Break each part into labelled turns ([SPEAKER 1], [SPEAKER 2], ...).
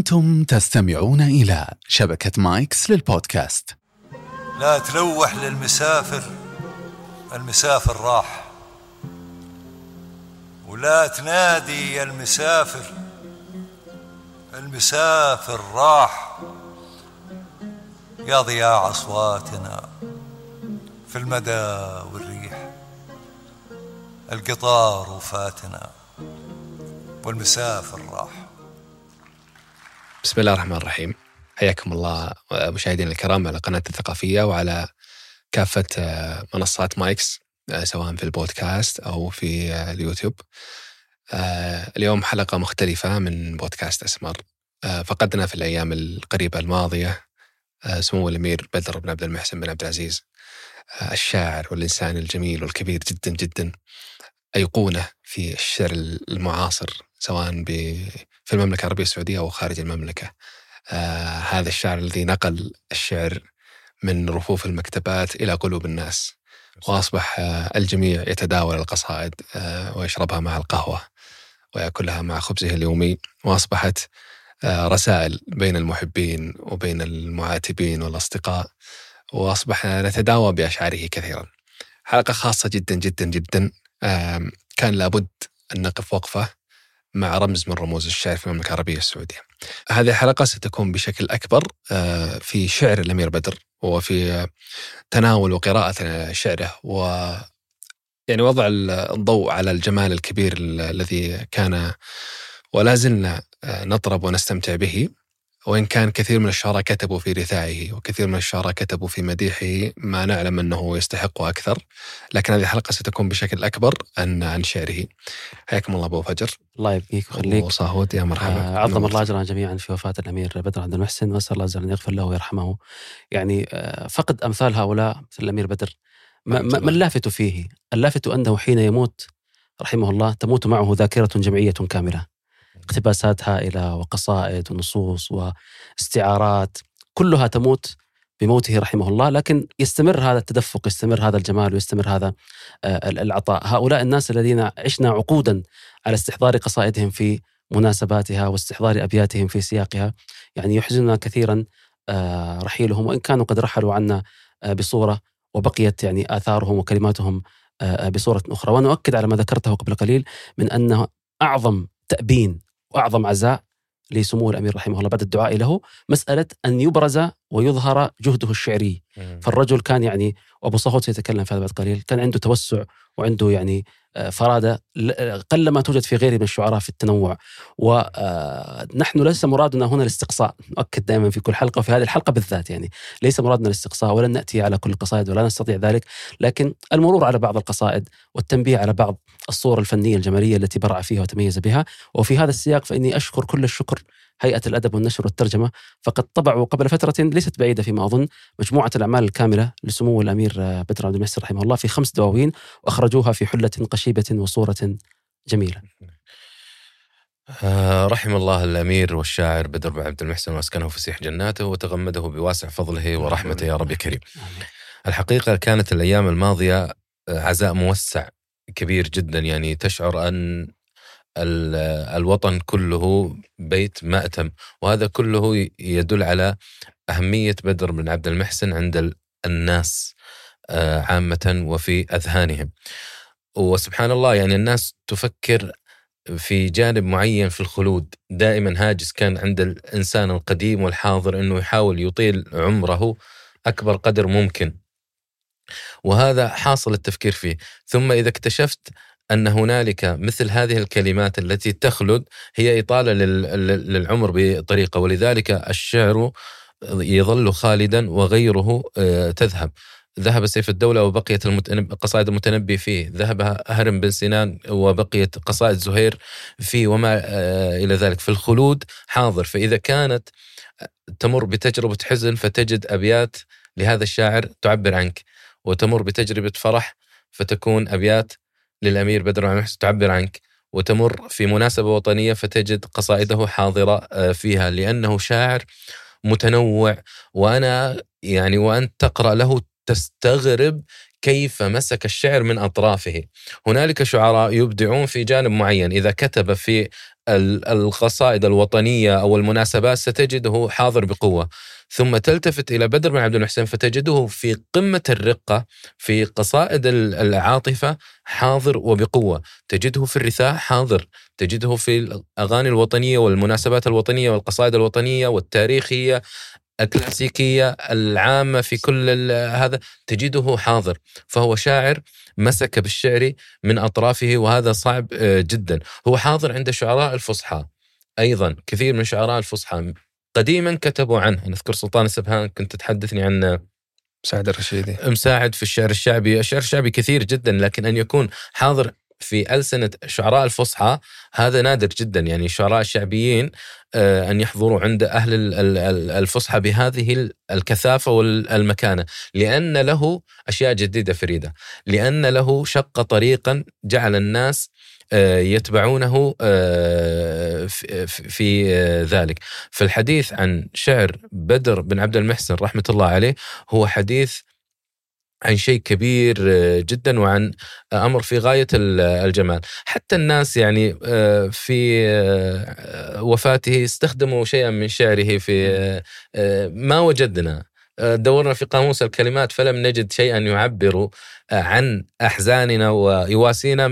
[SPEAKER 1] أنتم تستمعون إلى شبكة مايكس للبودكاست.
[SPEAKER 2] لا تلوح للمسافر، المسافر راح، ولا تنادي يا المسافر، المسافر راح. يا ضياع أصواتنا في المدى والريح، القطار وفاتنا والمسافر راح.
[SPEAKER 3] بسم الله الرحمن الرحيم. حياكم الله مشاهدينا الكرام على قناة الثقافية وعلى كافة منصات مايكس، سواء في البودكاست أو في اليوتيوب. اليوم حلقة مختلفة من بودكاست أسمر. فقدنا في الأيام القريبة الماضية سمو الأمير بدر بن عبد المحسن بن عبد العزيز، الشاعر والإنسان الجميل والكبير جدا جدا، أيقونة في الشعر المعاصر سواء في المملكة العربية السعودية أو خارج المملكة. هذا الشاعر الذي نقل الشعر من رفوف المكتبات إلى قلوب الناس، وأصبح الجميع يتداول القصائد ويشربها مع القهوة ويأكلها مع خبزه اليومي، وأصبحت رسائل بين المحبين وبين المعاتبين والأصدقاء، وأصبح نتداوى بأشعاره كثيرا. حلقة خاصة جدا جدا جدا، كان لابد أن نقف وقفة مع رمز من رموز الشعر في المملكة العربية السعودية. هذه الحلقة ستكون بشكل أكبر في شعر الأمير بدر، وفي تناول وقراءة شعره، يعني وضع الضوء على الجمال الكبير الذي كان ولا زلنا نطرب ونستمتع به، وإن كان كثير من الشعراء كتبوا في رثائه وكثير من الشعراء كتبوا في مديحه ما نعلم أنه يستحق أكثر، لكن هذه الحلقة ستكون بشكل أكبر عن شعره. حياكم الله أبو فجر.
[SPEAKER 4] الله يبقيك ويخليك.
[SPEAKER 3] وصاهود يا مرحبا.
[SPEAKER 4] عظم الله أجرنا جميعا في وفاة الأمير بدر عبد المحسن، وأسأل الله أن يغفر له ويرحمه. يعني فقد أمثال هؤلاء مثل الأمير بدر ما اللافت فيه؟ اللافت أنه حين يموت رحمه الله تموت معه ذاكرة جمعية كاملة، اقتباسات هائلة وقصائد ونصوص واستعارات كلها تموت بموته رحمه الله، لكن يستمر هذا التدفق، يستمر هذا الجمال، ويستمر هذا العطاء. هؤلاء الناس الذين عشنا عقودا على استحضار قصائدهم في مناسباتها واستحضار أبياتهم في سياقها، يعني يحزننا كثيرا رحيلهم، وإن كانوا قد رحلوا عنا بصورة وبقيت يعني آثارهم وكلماتهم بصورة أخرى. ونؤكد على ما ذكرته قبل قليل من أنه أعظم تأبين وأعظم عزاء لسمو الأمير رحمه الله بعد الدعاء له مسألة أن يبرز ويظهر جهده الشعري. فالرجل كان يعني، وأبو صهود سيتكلم في هذا بعد قليل، كان عنده توسع وعنده يعني فرادة قلما توجد في غيره من الشعراء في التنوع. ونحن ليس مرادنا هنا الاستقصاء، نؤكد دائما في كل حلقة وفي هذه الحلقة بالذات، يعني ليس مرادنا الاستقصاء، ولن نأتي على كل القصائد ولا نستطيع ذلك، لكن المرور على بعض القصائد والتنبيه على بعض الصور الفنية الجمالية التي برع فيها وتميز بها. وفي هذا السياق فإني أشكر كل الشكر هيئة الأدب والنشر والترجمة، فقد طبعوا قبل فترة ليست بعيدة فيما أظن مجموعة الأعمال الكاملة لسمو الأمير بدر عبد المحسن رحمه الله في 5 دواوين، وأخرجوها في حلة قشيبة وصورة جميلة.
[SPEAKER 5] رحم الله الأمير والشاعر بدر بن عبد المحسن، وأسكنه فسيح جناته وتغمده بواسع فضله ورحمته يا رب كريم. الحقيقة كانت الأيام الماضية عزاء موسع كبير جدا، يعني تشعر أن الوطن كله بيت مأتم، وهذا كله يدل على أهمية بدر بن عبد المحسن عند الناس عامة وفي أذهانهم. وسبحان الله، يعني الناس تفكر في جانب معين في الخلود، دائما هاجس كان عند الإنسان القديم والحاضر أنه يحاول يطيل عمره أكبر قدر ممكن، وهذا حاصل التفكير فيه. ثم إذا اكتشفت أن هنالك مثل هذه الكلمات التي تخلد هي إطالة للعمر بطريقة، ولذلك الشعر يظل خالدا وغيره تذهب. ذهب سيف الدولة وبقيت قصائد المتنبي فيه، ذهب أهرم بن سنان وبقيت قصائد زهير فيه، وما إلى ذلك. في الخلود حاضر. فإذا كانت تمر بتجربة حزن فتجد أبيات لهذا الشاعر تعبر عنك، وتمر بتجربة فرح فتكون أبيات للأمير بدر بن محسن تعبر عنك، وتمر في مناسبة وطنية فتجد قصائده حاضرة فيها، لأنه شاعر متنوع. وأنا يعني وأنت تقرأ له تستغرب كيف مسك الشعر من أطرافه. هنالك شعراء يبدعون في جانب معين، إذا كتب في القصائد الوطنية أو المناسبات ستجده حاضر بقوة. ثم تلتفت إلى بدر بن عبد المحسن فتجده في قمة الرقة في قصائد العاطفة حاضر وبقوة، تجده في الرثاء حاضر، تجده في الأغاني الوطنية والمناسبات الوطنية والقصائد الوطنية والتاريخية الكلاسيكية العامة في كل هذا تجده حاضر. فهو شاعر مسك بالشعر من أطرافه، وهذا صعب جدا. هو حاضر عند شعراء الفصحى أيضا، كثير من شعراء الفصحى قديما كتبوا عنه. نذكر سلطان السبهان، كنت تحدثني عن
[SPEAKER 3] مساعد الرشيدي،
[SPEAKER 5] مساعد في الشعر الشعبي. الشعر الشعبي كثير جدا، لكن أن يكون حاضر في ألسنة شعراء الفصحى هذا نادر جدا. يعني الشعراء الشعبيين أن يحضروا عند أهل الفصحى بهذه الكثافة والمكانة، لأن له أشياء جديدة فريدة، لأن له شق طريقا جعل الناس يتبعونه في ذلك. فالحديث عن شعر بدر بن عبد المحسن رحمة الله عليه هو حديث عن شيء كبير جدا، وعن أمر في غاية الجمال. حتى الناس يعني في وفاته استخدموا شيئا من شعره في ما وجدنا. دورنا في قاموس الكلمات فلم نجد شيئا يعبر عن أحزاننا ويواسينا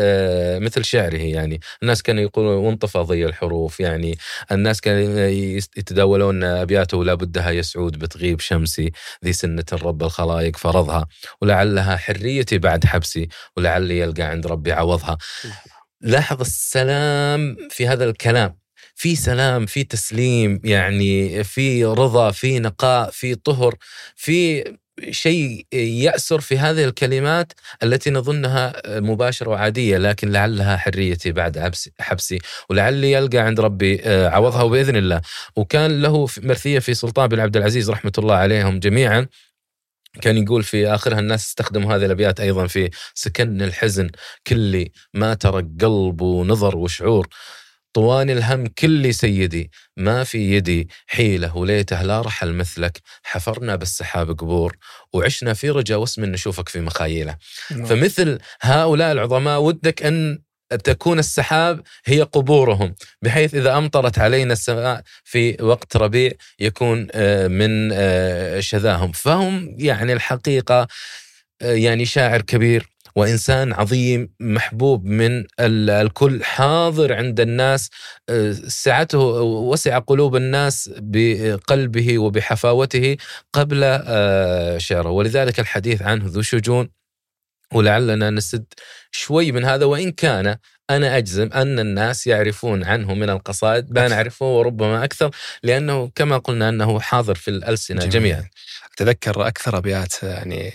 [SPEAKER 5] مثل شعره. يعني الناس كانوا يقولون وانطفى ضي الحروف، يعني الناس كانوا يتداولون أبياته: لا بدها يسعود بتغيب شمسي، ذي سنة رب الخلائق فرضها، ولعلها حريتي بعد حبسي، ولعلي يلقى عند ربي عوضها. لاحظ السلام في هذا الكلام، في سلام، في تسليم، يعني في رضا، في نقاء، في طهر، في شيء يأسر في هذه الكلمات التي نظنها مباشرة وعادية، لكن لعلها حريتي بعد حبسي، ولعلي يلقى عند ربي عوضها بإذن الله. وكان له مرثية في سلطان بن عبد العزيز رحمة الله عليهم جميعا، كان يقول في آخرها، الناس استخدموا هذه الأبيات أيضا في سكن الحزن: كلي ما ترك قلب ونظر وشعور، طوان الهم كل سيدي، ما في يدي حيلة، وليته لا رحل مثلك، حفرنا بالسحاب قبور، وعشنا في رجا واسم نشوفك في مخايله. فمثل هؤلاء العظماء ودك أن تكون السحاب هي قبورهم، بحيث إذا أمطرت علينا السماء في وقت ربيع يكون من شذاهم. فهم يعني الحقيقة يعني شاعر كبير وإنسان عظيم محبوب من الكل، حاضر عند الناس، سعته وسع قلوب الناس بقلبه وبحفاوته قبل شعره. ولذلك الحديث عنه ذو شجون، ولعلنا نسد شوي من هذا، وإن كان أنا أجزم أن الناس يعرفون عنه من القصائد ما نعرفه وربما أكثر، لأنه كما قلنا أنه حاضر في الألسنة جميعا.
[SPEAKER 3] أتذكر أكثر أبيات يعني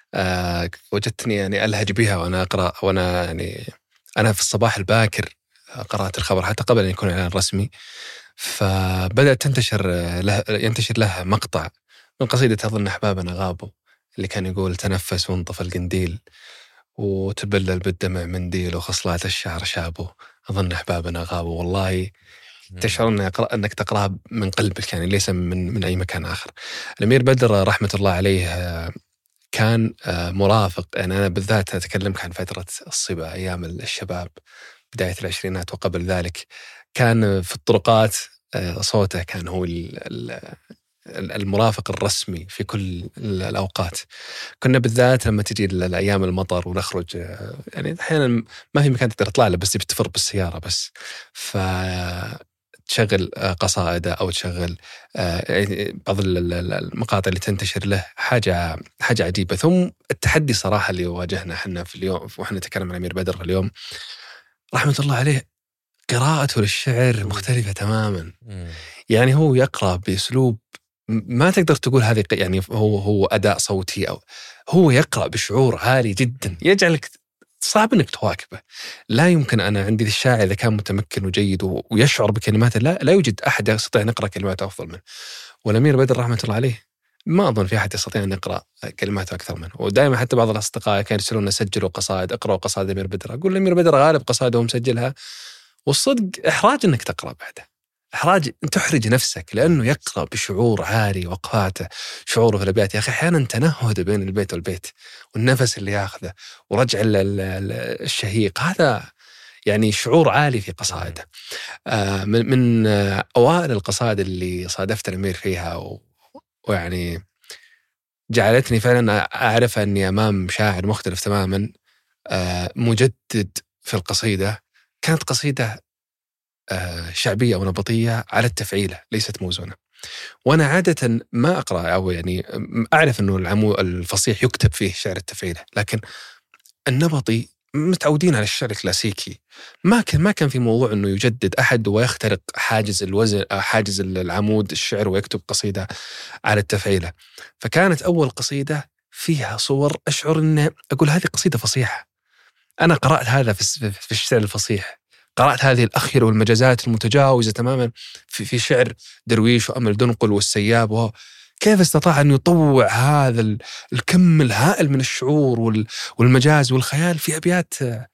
[SPEAKER 3] وجدتني يعني ألهج بها وأنا أقرأ، وأنا يعني أنا في الصباح الباكر قرأت الخبر حتى قبل أن يكون إعلان رسمي، فبدأت ينتشر له مقطع من قصيدة أظن أحبابنا غابوا، اللي كان يقول: تنفس وانطفى القنديل، وتبلل بالدمع منديل، وخصلات الشعر شابه، أظن أحبابنا غابوا. والله تشعر أنك تقرأها من قلبك، يعني ليس من أي مكان آخر. الأمير بدر رحمة الله عليه كان مرافق، يعني أنا بالذات أتكلمك عن فترة الصبا، أيام الشباب، بداية العشرينات وقبل ذلك. كان في الطرقات صوته كان هو المرافق الرسمي في كل الأوقات. كنا بالذات لما تجي الأيام المطر ونخرج، يعني أحيانا ما في مكان تقدر تطلع له، بس بتفر بالسيارة بس، تشغل قصائده أو تشغل بعض المقاطع اللي تنتشر له، حاجة عجيبة. ثم التحدي صراحة اللي واجهنا احنا في اليوم وإحنا نتكلم عن الأمير بدر اليوم رحمة الله عليه، قراءته للشعر مختلفة تماما. يعني هو يقرأ بأسلوب ما تقدر تقول هذه يعني هو أداء صوتي، أو هو يقرأ بشعور عالي جدا يجعلك صعب أنك تواكبه. لا يمكن. أنا عندي الشاعر إذا كان متمكن وجيد ويشعر بكلماته، لا يوجد أحد يستطيع أن يقرأ كلماته أفضل منه. والأمير بدر رحمة الله عليه ما أظن في أحد يستطيع أن يقرأ كلماته أكثر منه. ودائما حتى بعض الأصدقاء كانوا يرسلون سجلوا قصائد، اقرأوا قصائد الأمير بدر. أقول الأمير بدر غالب قصائده مسجلها، والصدق إحراج أنك تقرأ بعده، إحراج أن تحرج نفسك، لأنه يقرأ بشعور عالي، وقفاته، شعوره في الأبيات. يا أخي أحيانا تنهد بين البيت والبيت، والنفس اللي ياخذه، ورجع الشهيق، هذا يعني شعور عالي في قصائده. من أوائل القصائد اللي صادفت الأمير فيها ويعني جعلتني فعلا أعرف أني أمام شاعر مختلف تماما، مجدد في القصيدة. كانت قصيدة شعبية أو نبطية على التفعيلة ليست موزونة. وأنا عادة ما أقرأ أو يعني أعرف أنه الفصيح يكتب فيه شعر التفعيلة، لكن النبطي متعودين على الشعر الكلاسيكي. ما كان في موضوع أنه يجدد أحد ويخترق حاجز الوزن، حاجز العمود الشعر، ويكتب قصيدة على التفعيلة. فكانت أول قصيدة فيها صور أشعر أن أقول هذه قصيدة فصيحة. أنا قرأت هذا في الشعر الفصيح، قرأت هذه الأخيرة والمجازات المتجاوزة تماما في شعر درويش وأمل دنقل والسياب. كيف استطاع أن يطوع هذا الكم الهائل من الشعور والمجاز والخيال في أبيات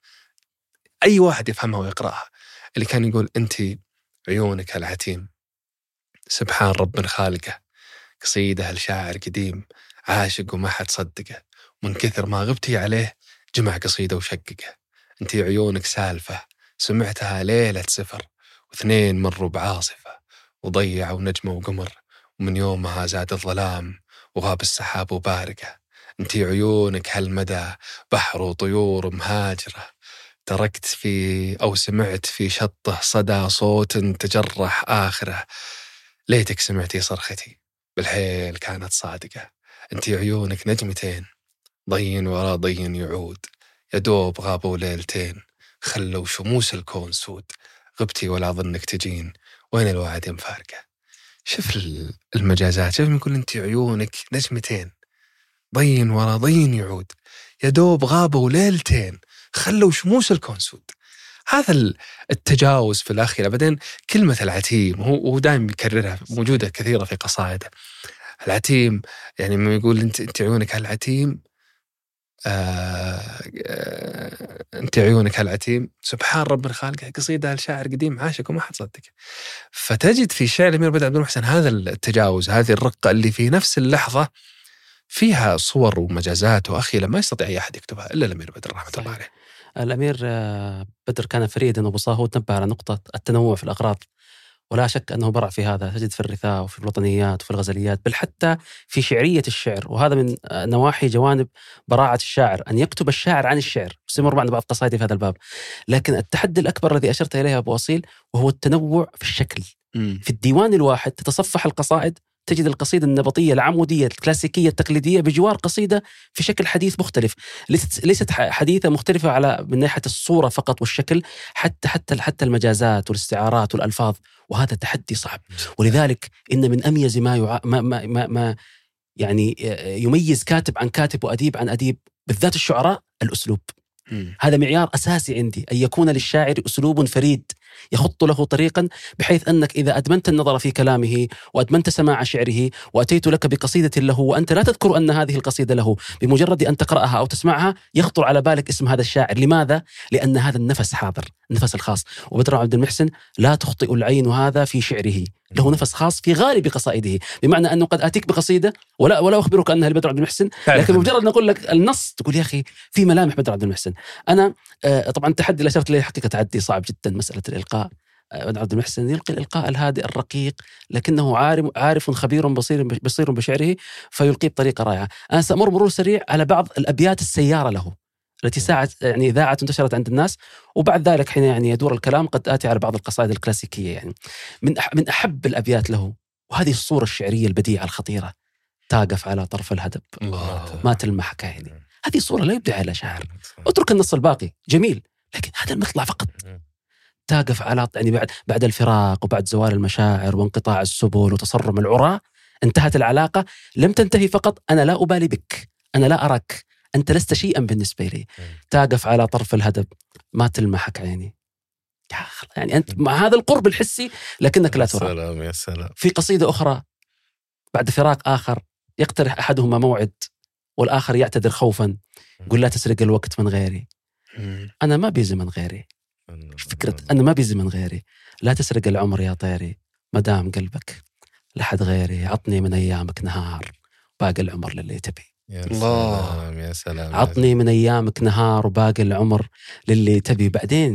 [SPEAKER 3] أي واحد يفهمها ويقرأها. اللي كان يقول: أنت عيونك العتيم، سبحان رب خالقه، قصيدة الشاعر قديم عاشق وما حد صدقه، من كثر ما غبتي عليه جمع قصيدة وشققه. أنت عيونك سالفة، سمعتها ليلة سفر، واثنين مروا بعاصفة وضيعوا نجمة وقمر، ومن يومها زاد الظلام وغاب السحاب وبارقة. أنت عيونك هالمدى بحر وطيور مهاجرة، تركت في أو سمعت في شطه صدى صوت تجرح آخره، ليتك سمعتي صرختي بالحيل كانت صادقة. أنت عيونك نجمتين، ضين ورا ضين يعود، يدوب غابوا ليلتين، خلوا شموس الكون سود، غبتي ولا ظنك تجين، وين الوعد مفارقة. شوف المجازات، شوف يقول أنت عيونك نجمتين، ضين ورا ضين يعود، يدوب غابوا ليلتين، خلوا شموس الكون سود. هذا التجاوز في الأخيرة. بعدين كلمة العتيم هو دائما بيكررها، موجودة كثيرة في قصائده. العتيم يعني ما يقول أنت عيونك هالعتيم، أنت عيونك هالعتيم، سبحان رب خالقه، قصيدة الشاعر قديم عاشق وما حد صدق. فتجد في شعر الأمير بدر عبد المحسن هذا التجاوز، هذه الرقة اللي في نفس اللحظة فيها صور ومجازات وأخيلة ما يستطيع أي أحد يكتبها إلا الأمير بدر رحمة الله عليه.
[SPEAKER 4] الأمير بدر كان فريدا وبصاه، وتنبه على نقطة التنوع في الأغراض، ولا شك أنه برع في هذا. تجد في الرثاء وفي الوطنيات وفي الغزليات، بل حتى في شعرية الشعر، وهذا من نواحي جوانب براعة الشاعر، أن يكتب الشاعر عن الشعر. سيمر معنا بعض قصائدي في هذا الباب. لكن التحدي الأكبر الذي أشرت إليه أبو أصيل وهو التنوع في الشكل. في الديوان الواحد تتصفح القصائد، تجد القصيدة النبطية العمودية الكلاسيكية التقليدية بجوار قصيدة في شكل حديث مختلف، ليست حديثة مختلفة على من ناحية الصورة فقط والشكل، حتى المجازات والاستعارات والألفاظ، وهذا تحدي صعب. ولذلك إن من أميز ما يعني يميز كاتب عن كاتب وأديب عن أديب، بالذات الشعراء، الأسلوب. هذا معيار أساسي عندي، أن يكون للشاعر أسلوب فريد يخط له طريقا، بحيث أنك إذا أدمنت النظر في كلامه وأدمنت سماع شعره وأتيت لك بقصيدة له وأنت لا تذكر أن هذه القصيدة له، بمجرد أن تقرأها أو تسمعها يخطر على بالك اسم هذا الشاعر. لماذا؟ لأن هذا النفس حاضر، النفس الخاص. وبدر عبد المحسن لا تخطئ العين هذا في شعره، له نفس خاص في غالب قصائده، بمعنى أنه قد أتيك بقصيدة ولا أخبرك أنها لبدر عبد المحسن، لكن بمجرد نقول لك النص تقول يا أخي في ملامح بدر عبد المحسن. أنا طبعا التحدي اللي أشرت إليه حقيقة تعدي صعب جدا، مسألة الإلقاء. بدر عبد المحسن يلقي الإلقاء الهادئ الرقيق، لكنه عارف خبير بصير بشعره، فيلقي بطريقة رائعة. أنا سأمر مرور سريع على بعض الأبيات السيارة له التي ساعت يعني إذاعة انتشرت عند الناس، وبعد ذلك حين يعني يدور الكلام قد آتي على بعض القصائد الكلاسيكية. يعني من أحب الأبيات له، وهذه الصورة الشعرية البديعة الخطيرة: تاقف على طرف الهدب ما تلمح كاهني. هذه الصورة لا يبدع على شاعر. اترك النص الباقي جميل، لكن هذا المطلع فقط. تاقف على يعني بعد الفراق وبعد زوال المشاعر وانقطاع السبل وتصرم العراة انتهت العلاقة، لم تنتهي فقط أنا لا أبالي بك، أنا لا أراك، أنت لست شيئا بالنسبة لي. تاقف على طرف الهدب ما تلمحك عيني. يعني أنت مع هذا القرب الحسي لكنك لا ترى.
[SPEAKER 5] سلام يا سلام.
[SPEAKER 4] في قصيدة أخرى بعد فراق آخر يقترح أحدهما موعد والآخر يعتذر خوفا، يقول لا تسرق الوقت من غيري. أنا ما بيزي من غيري، فكرة أنا ما بيزي من غيري. لا تسرق العمر يا طيري مدام قلبك لحد غيري، عطني من أيامك نهار باقي العمر للي تبي.
[SPEAKER 5] يا سلام يا سلام.
[SPEAKER 4] عطني من أيامك نهار وباقي العمر للي تبي. بعدين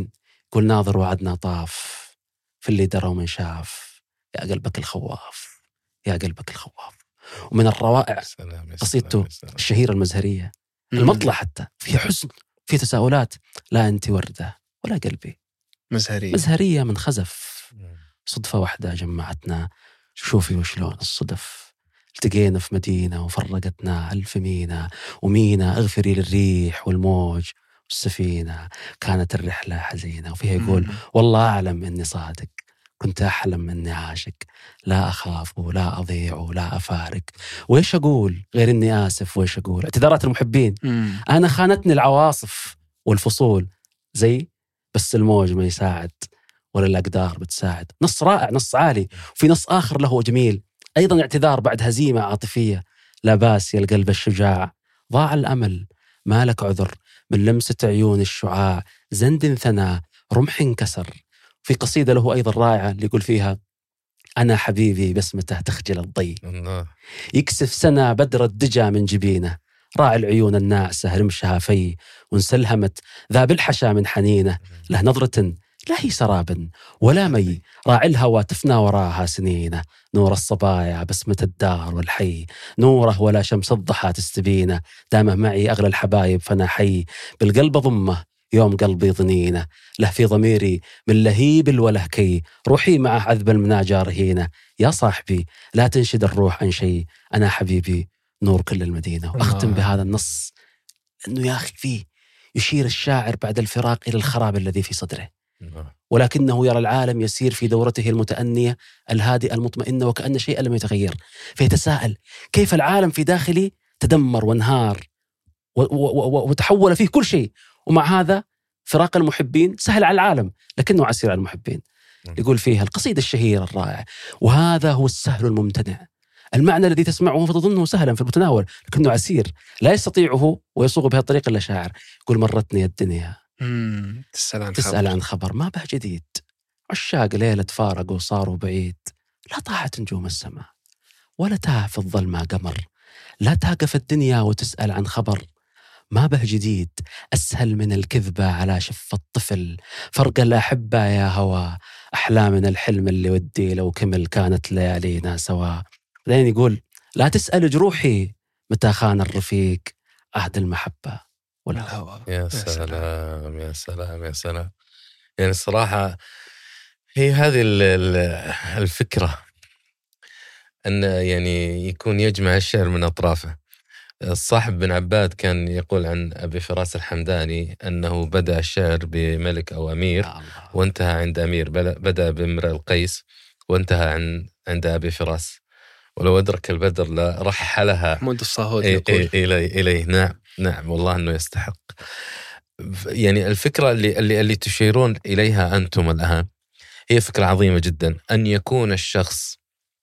[SPEAKER 4] قل ناظر وعدنا طاف في اللي درى ومن شاف، يا قلبك الخواف يا قلبك الخواف. ومن الروائع قصيدته الشهيرة المزهرية، المطلع حتى فيه حزن، فيه تساؤلات. لا أنت وردة ولا قلبي، مزهرية من خزف. صدفة واحدة جمعتنا، شوفي وشلون الصدف، التقينا في مدينة وفرقتنا 1000 مينا ومينا. اغفري للريح والموج والسفينة، كانت الرحلة حزينة. وفيها يقول والله أعلم أني صادق، كنت أحلم أني عاشق، لا أخاف ولا أضيع ولا أفارق. وإيش أقول غير أني آسف، وإيش أقول اعتذارات المحبين. أنا خانتني العواصف والفصول زي، بس الموج ما يساعد ولا الأقدار بتساعد. نص رائع، نص عالي. وفي نص آخر له جميل أيضا، اعتذار بعد هزيمة عاطفية. لا باس يا القلب الشجاع، ضاع الأمل ما لك عذر، من لمسة عيون الشعاع زند ثنا رمح انكسر. في قصيدة له أيضا رائعة اللي يقول فيها أنا حبيبي بسمته تخجل الضي، يكسف سنة بدر الدجى من جبينه، راعي العيون الناعسة رمشها في، وانسلهمت ذا بالحشا من حنينه. له نظرة لا هي سراب ولا مي، راعي الهوى تفنى وراها سنينه. نور الصبايا بسمة الدار والحي، نوره ولا شمس الضحى تستبينه. دامه معي أغلى الحبايب فأنا حي، بالقلب ضمه يوم قلبي ضنينه. له في ضميري من لهيب الولهكي، روحي معه عذب المناجى رهينه. يا صاحبي لا تنشد الروح عن شيء، أنا حبيبي نور كل المدينة. وأختم بهذا النص أنه يا أخي فيه يشير الشاعر بعد الفراق إلى الخراب الذي في صدره، ولكنه يرى العالم يسير في دورته المتأنية الهادئة المطمئنة وكأن شيئا لم يتغير. فيتساءل كيف العالم في داخلي تدمر وانهار وتحول فيه كل شيء، ومع هذا فراق المحبين سهل على العالم لكنه عسير على المحبين. يقول فيها القصيدة الشهيرة الرائعة: وهذا هو السهل الممتنع، المعنى الذي تسمعه فتظنه سهلا في المتناول لكنه عسير لا يستطيعه ويصوغ بها الطريق إلا شاعر. يقول مرتني الدنيا تسأل عن خبر ما به جديد، عشاق ليلة فارقوا وصاروا بعيد. لا طاحت نجوم السماء ولا تاه في الظلمة قمر، لا تقف الدنيا وتسأل عن خبر ما به جديد. أسهل من الكذبة على شف الطفل، فرق الأحبة يا هوا، أحلامنا الحلم اللي ودي لو كمل كانت ليالينا سوا. بعدين يقول لا تسأل جروحي متى خان الرفيق، عهد المحبة ولا الهوى.
[SPEAKER 5] يا سلام يا سلام يا سلام. يعني الصراحة هي هذه الفكرة أن يعني يكون يجمع الشعر من أطرافه. الصاحب بن عباد كان يقول عن أبي فراس الحمداني أنه بدأ الشعر بملك أو أمير وانتهى عند أمير، بدأ بامرئ القيس وانتهى عند أبي فراس، ولو أدرك البدر لرحلها
[SPEAKER 3] محمود الصاهود يقول
[SPEAKER 5] إليه. نعم والله أنه يستحق. يعني الفكرة اللي تشيرون إليها أنتم الآن هي فكرة عظيمة جدا، أن يكون الشخص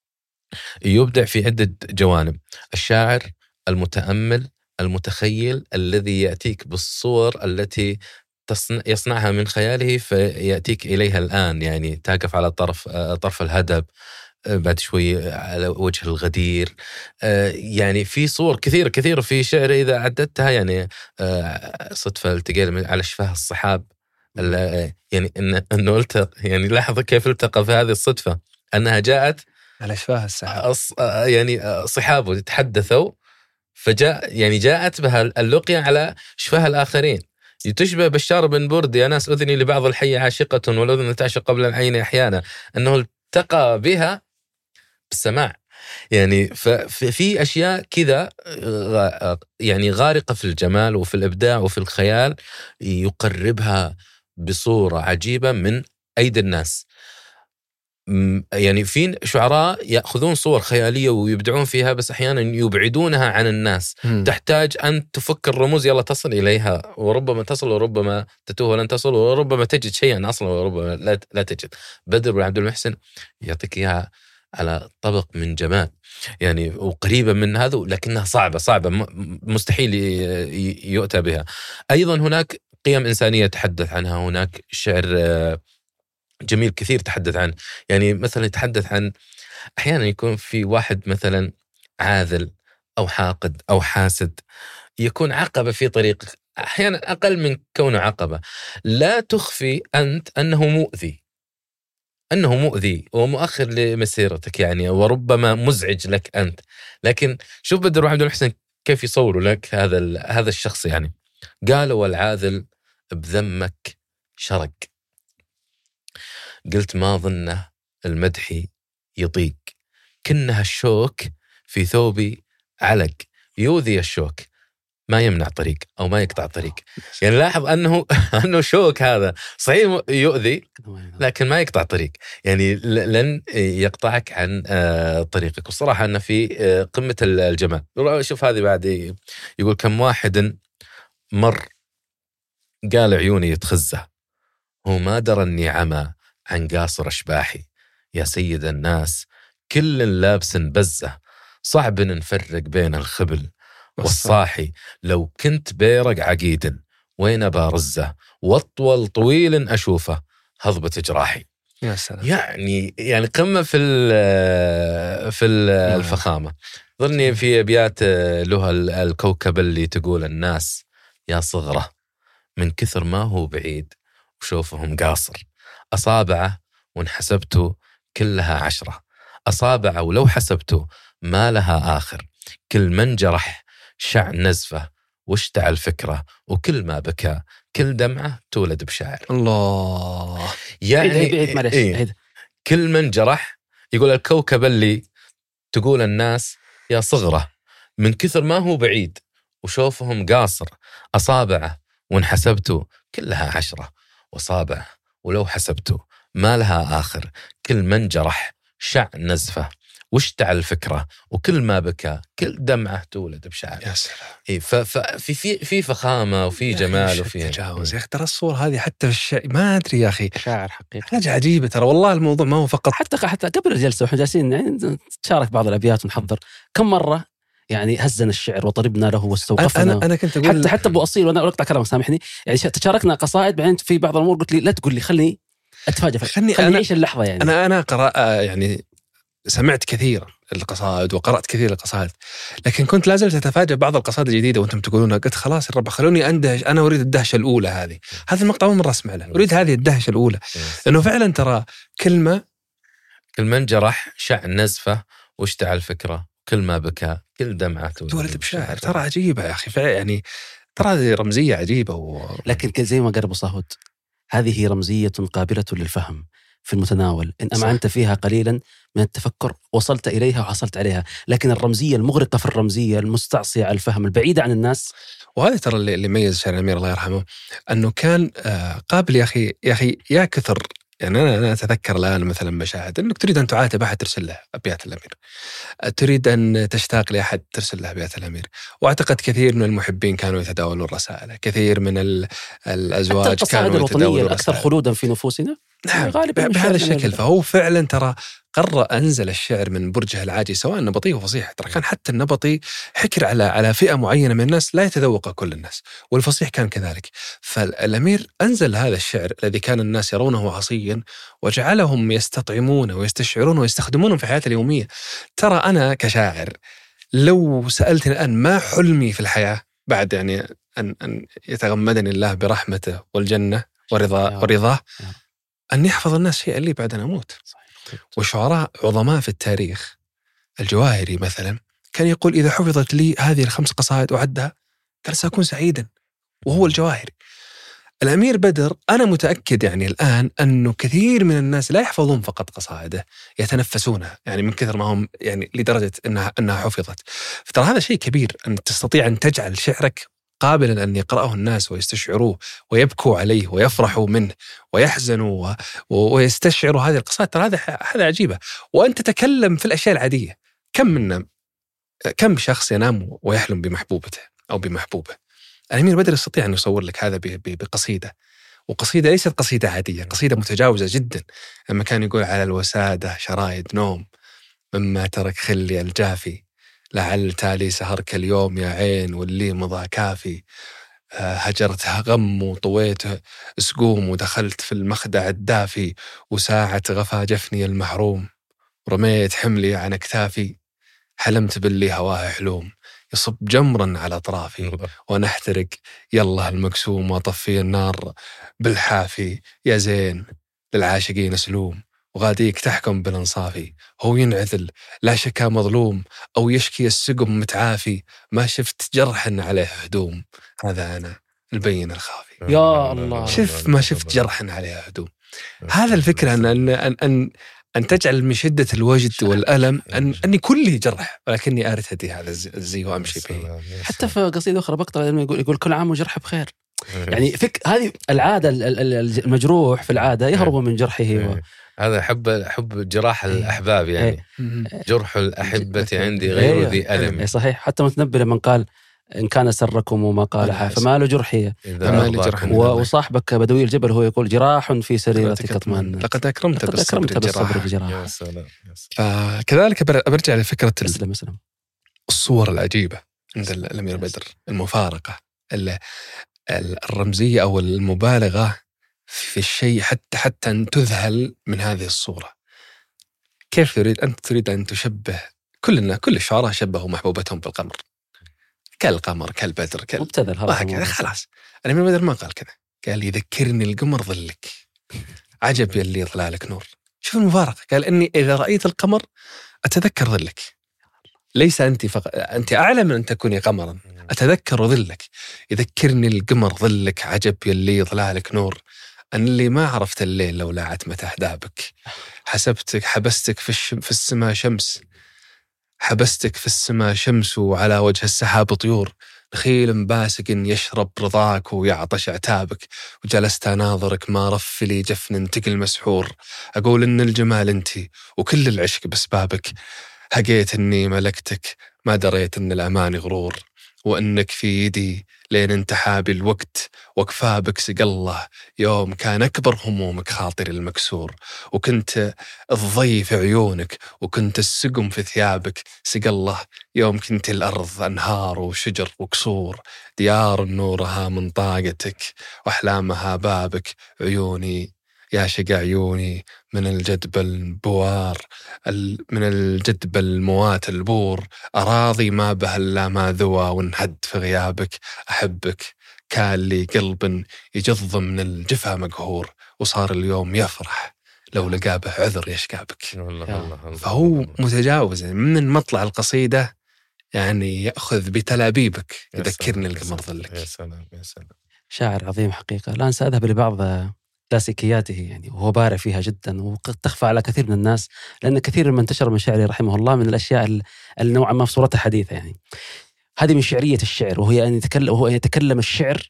[SPEAKER 5] يبدع في عدة جوانب: الشاعر، المتأمل، المتخيل، الذي يأتيك بالصور التي يصنعها من خياله فيأتيك إليها الآن، يعني تقف على طرف الهدب، بعد شوي على وجه الغدير. يعني في صور كثيرة في شعر إذا عددتها، يعني صدفة التقى على شفاه الصحاب، يعني إنه يعني لاحظ كيف التقى في هذه الصدفة، أنها جاءت
[SPEAKER 3] على شفاه السحاب،
[SPEAKER 5] يعني صحابه يتحدثوا يعني جاءت بها اللقية على شفاه الآخرين. تشبه بشار بن برد: يا ناس أذني لبعض الحي عاشقة والأذن تعشق قبل العين أحيانا، أنه التقى بها بالسماع. يعني في أشياء كذا يعني غارقة في الجمال وفي الإبداع وفي الخيال، يقربها بصورة عجيبة من أيدي الناس. يعني في شعراء يأخذون صور خيالية ويبدعون فيها، بس أحيانا يبعدونها عن الناس. تحتاج أن تفكر رموز يلا تصل إليها، وربما تصل وربما تتوه ولن تصل، وربما تجد شيئا أصلا وربما لا تجد. بدر بن عبد المحسن يعطيك إياها على طبق من جمال، يعني وقريبة من هذا، لكنها صعبة مستحيل يؤتى بها. أيضا هناك قيم إنسانية تحدث عنها، هناك شعر جميل كثير تحدث عنه. يعني مثلا يتحدث عن أحيانا يكون في واحد مثلا عاذل أو حاقد أو حاسد، يكون عقبة في طريق أحيانا أقل من كونه عقبة. لا تخفي أنت أنه مؤذي ومؤخر لمسيرتك يعني، وربما مزعج لك أنت. لكن شوف بدر عبد المحسن كيف يصوروا لك هذا الشخص يعني. قالوا والعاذل بذمك شرق، قلت ما ظنه المدح يطيق، كنها الشوك في ثوبي علق، يؤذي الشوك ما يمنع طريق أو ما يقطع طريق. يعني لاحظ أنه شوك هذا صحيح يؤذي لكن ما يقطع طريق، يعني لن يقطعك عن طريقك. والصراحة أنه في قمة الجمال. شوف هذه بعد يقول كم واحد مر قال عيوني يتخزه، هو ما درى النعمة عن قاصر أشباحي، يا سيد الناس كل لابس بزة، صعب نفرق بين الخبل والصاحي، لو كنت بيرق عقيد وين بارزه، واطول طويل أشوفه هضبة جراحي.
[SPEAKER 3] يا سلام.
[SPEAKER 5] يعني قمة في الفخامة. ظني في أبيات له الكوكب اللي تقول الناس يا صغرة من كثر ما هو بعيد وشوفهم قاصر، أصابعه وانحسبته كلها 10 أصابع، ولو حسبته ما لها آخر، كل من جرح شع نزفه واشتعل فكرة، وكل ما بكى كل دمعة تولد بشاعر.
[SPEAKER 3] الله.
[SPEAKER 5] يعني كل من جرح، يقول الكوكب اللي تقول الناس يا صغرة من كثر ما هو بعيد وشوفهم قاصر، أصابعه وانحسبته كلها 10 وصابع، ولو حسبته ما لها آخر، كل من جرح شع نزفه واشتعل الفكرة، وكل ما بكى كل دمعة تولد بشعر.
[SPEAKER 3] يا سلام.
[SPEAKER 5] في فخامة وفي جمال وفي
[SPEAKER 3] تجاوز. يا أخي ترى الصور هذه حتى في ما أدري يا أخي،
[SPEAKER 4] شاعر حقيقي،
[SPEAKER 3] حاجة عجيبة ترى والله. الموضوع ما هو فقط
[SPEAKER 4] حتى قبل الجلسة وإحنا جالسين يعني نتشارك بعض الأبيات ونحضر، كم مرة يعني هزنا الشعر وطربنا له واستوقفنا.
[SPEAKER 3] أنا كنت أقول
[SPEAKER 4] حتى أبو أصيل، وأنا أقطع كلام سامحني، يعني تشاركنا قصائد، بعدين في بعض الأمور قلت لي لا تقول لي، خلني أتفاجأ، خلني أعيش اللحظة. يعني
[SPEAKER 3] أنا قرأ يعني سمعت كثير القصائد وقرأت كثير القصائد، لكن كنت لازلت أتفاجأ بعض القصائد الجديدة وأنتم تقولونها. قلت خلاص الرب خلوني أندهش، أنا أريد الدهشة الأولى هذه. هذا المقطع أول مرة أسمع له، أريد هذه الدهشة الأولى، لأنه فعلا ترى كلمة
[SPEAKER 5] كل من جرح شع نزفه واشتعل فكرة، كل ما بكى كل دمعة
[SPEAKER 3] تولد بشاعر. ترى عجيبة يا أخي، يعني ترى هذه رمزية عجيبة
[SPEAKER 4] لكن زي ما قال أبو صاهود، هذه رمزية قابلة للفهم في المتناول، إن أمعنت فيها قليلا من التفكر وصلت إليها وحصلت عليها. لكن الرمزية المغرقة في الرمزية المستعصية على الفهم البعيدة عن الناس،
[SPEAKER 3] وهذا ترى اللي ميز شاعر الأمير الله يرحمه، أنه كان قابل. يا أخي يا كثر، يعني أنا أتذكر الآن مثلا مشاهد أنك تريد أن تعاتب أحد ترسل له أبيات الأمير، تريد أن تشتاق لأحد ترسل له أبيات الأمير. وأعتقد كثير من المحبين كانوا يتداولون الرسائل، كثير من الأزواج كانوا يتداولون
[SPEAKER 4] الأكثر خلودا في نفوسنا.
[SPEAKER 3] نعم بهذا الشكل. فهو فعلا ترى قرر أنزل الشعر من برجه العاجي، سواء نبطي وفصيح. ترى كان حتى النبطي حكر على فئة معينة من الناس لا يتذوق كل الناس، والفصيح كان كذلك. فالأمير أنزل هذا الشعر الذي كان الناس يرونه عصيا، وجعلهم يستطعمون ويستشعرون ويستخدمونه في الحياة اليومية. ترى أنا كشاعر لو سألتني الآن ما حلمي في الحياة بعد يعني أن يتغمدني الله برحمته والجنة ورضاه، أن يحفظ الناس شيئا لي بعد أن أموت. وشعراء عظماء في التاريخ، الجواهري مثلا، كان يقول إذا حفظت لي هذه 5 قصائد وعدها ترى سأكون سعيدا، وهو الجواهري. الأمير بدر أنا متأكد يعني الآن أنه كثير من الناس لا يحفظون فقط قصائده، يتنفسونها يعني من كثر ما هم يعني لدرجة أنها حفظت. فترى هذا شيء كبير، أن تستطيع أن تجعل شعرك قابلا أن يقرأه الناس ويستشعروه ويبكوا عليه ويفرحوا منه ويحزنوا ويستشعروا هذه القصائد. ترى هذا عجيبة. وأنت تتكلم في الأشياء العادية. كم شخص ينام ويحلم بمحبوبته أو بمحبوبه؟ الأمير بدر يستطيع أن يصور لك هذا بقصيدة، وقصيدة ليست قصيدة عادية، قصيدة متجاوزة جدا. لما كان يقول على الوسادة شرايد نوم، مما ترك خلي الجافي، لعل تالي سهرك اليوم يا عين واللي مضى كافي، هجرتها غم وطويت سقوم، ودخلت في المخدع الدافي، وساعة غفا جفني المحروم، رميت حملي عن اكتافي، حلمت باللي هواه حلوم يصب جمرا على أطرافي وأنا أحترق يلا المقسوم وأطفي النار بالحافي يا زين للعاشقين سلوم وغاديك تحكم بالانصافي هو ينعذل لا شكا مظلوم أو يشكي السقم متعافي ما شفت جرح عليه هدوم هذا أنا البين الخافي
[SPEAKER 4] يا الله
[SPEAKER 3] شف ما شفت جرح عليه هدوم. هذا الفكرة أن تجعل من شدة الوجد والألم أني كله جرح ولكني أرتدي هذا الزي وأمشي به.
[SPEAKER 4] حتى في قصيدة أخرى بقطع يقول كل عام وجرح بخير. يعني هذه العادة المجروح في العادة يهرب من جرحه
[SPEAKER 5] هذا حب جراح الأحباب يعني جرح الأحبة عندي غير ذي ألم.
[SPEAKER 4] صحيح. حتى متنبي لمن قال إن كان سركم وما قالها فما له جرحي وصاحبك بدوي الجبل هو يقول جراح في سريرتك أطمئن
[SPEAKER 3] لقد أكرمت بالصبر الجراح.
[SPEAKER 5] يا سلام.
[SPEAKER 3] فكذلك برجع لفكرة
[SPEAKER 4] مسلم.
[SPEAKER 3] الصور العجيبة عند الأمير بدر المفارقة الرمزية أو المبالغة في الشيء حتى أن تذهل من هذه الصورة. كيف تريد أن تشبه كل الشعراء شبهوا محبوبتهم بالقمر كالقمر كالبدر
[SPEAKER 4] مبتذل
[SPEAKER 3] هذا خلاص. الأمير بدر ما قال كذا قال يذكرني القمر ظلك عجب يلي ظلالك نور. شوف المفارقة قال إني إذا رأيت القمر أتذكر ظلك ليس أنت فقط أنت أعلى من أن تكوني قمرا أتذكر ظلك يذكرني القمر ظلك عجب يلي ظلالك نور أن اللي ما عرفت الليل لولا عتمة أحدابك حبستك في السماء شمس حبستك في السماء شمس وعلى وجه السحاب طيور نخيل باسق يشرب رضاك ويعطش عتابك وجلست أناظرك ما رف لي جفن تقل مسحور أقول إن الجمال أنتي وكل العشق بسبابك هقيت إني ملكتك ما دريت إن الأمان غرور وإنك في يدي لين انتحى بالوقت وكفابك سق الله يوم كان أكبر همومك خاطر المكسور وكنت الضي في عيونك وكنت السقم في ثيابك سق الله يوم كنت الأرض أنهار وشجر وكسور ديار نورها من طاقتك وأحلامها بابك عيوني يا شق عيوني من الجدب البوار من الجدب الموات البور أراضي ما بهلا ما ذوى وانهد في غيابك أحبك كان لي قلب يجض من الجفا مقهور وصار اليوم يفرح لو لقى به عذر يشكابك. فهو متجاوز من مطلع القصيدة يعني يأخذ بتلابيبك يذكرني القمر ظلك.
[SPEAKER 5] يا سلام يا سلام.
[SPEAKER 4] شاعر عظيم حقيقة. لا أنسى أذهب لبعض كلاسيكياته يعني وهو بارع فيها جدا وقد تخفى على كثير من الناس لأن كثير من انتشر من شعره رحمه الله من الأشياء النوعا ما في صورتها حديثة يعني. هذه من شعرية الشعر وهو يتكلم الشعر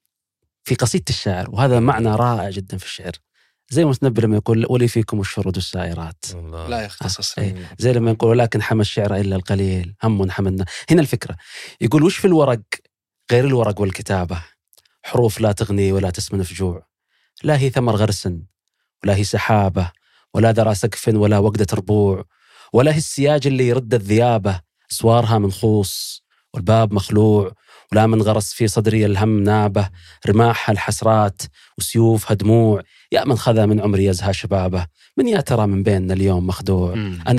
[SPEAKER 4] في قصيدة الشاعر وهذا معنى رائع جدا في الشعر. زي متنبي لما يقول ولي فيكم الشرود السائرات
[SPEAKER 3] لا يختصص
[SPEAKER 4] زي لما يقول ولكن حمى الشعر إلا القليل هم حملنا. هنا الفكرة يقول وش في الورق غير الورق والكتابة حروف لا تغني ولا تسمن في جوع لا هي ثمر غرس ولا هي سحابة ولا ذرى سقف ولا وقدة ربوع ولا هي السياج اللي يرد الذيابة أسوارها منخوص والباب مخلوع ولا من غرس في صدري الهم نابه رماحها الحسرات وسيوفها دموع يا من خذا من عمري يزهى شبابه من يا ترى من بيننا اليوم مخدوع أنا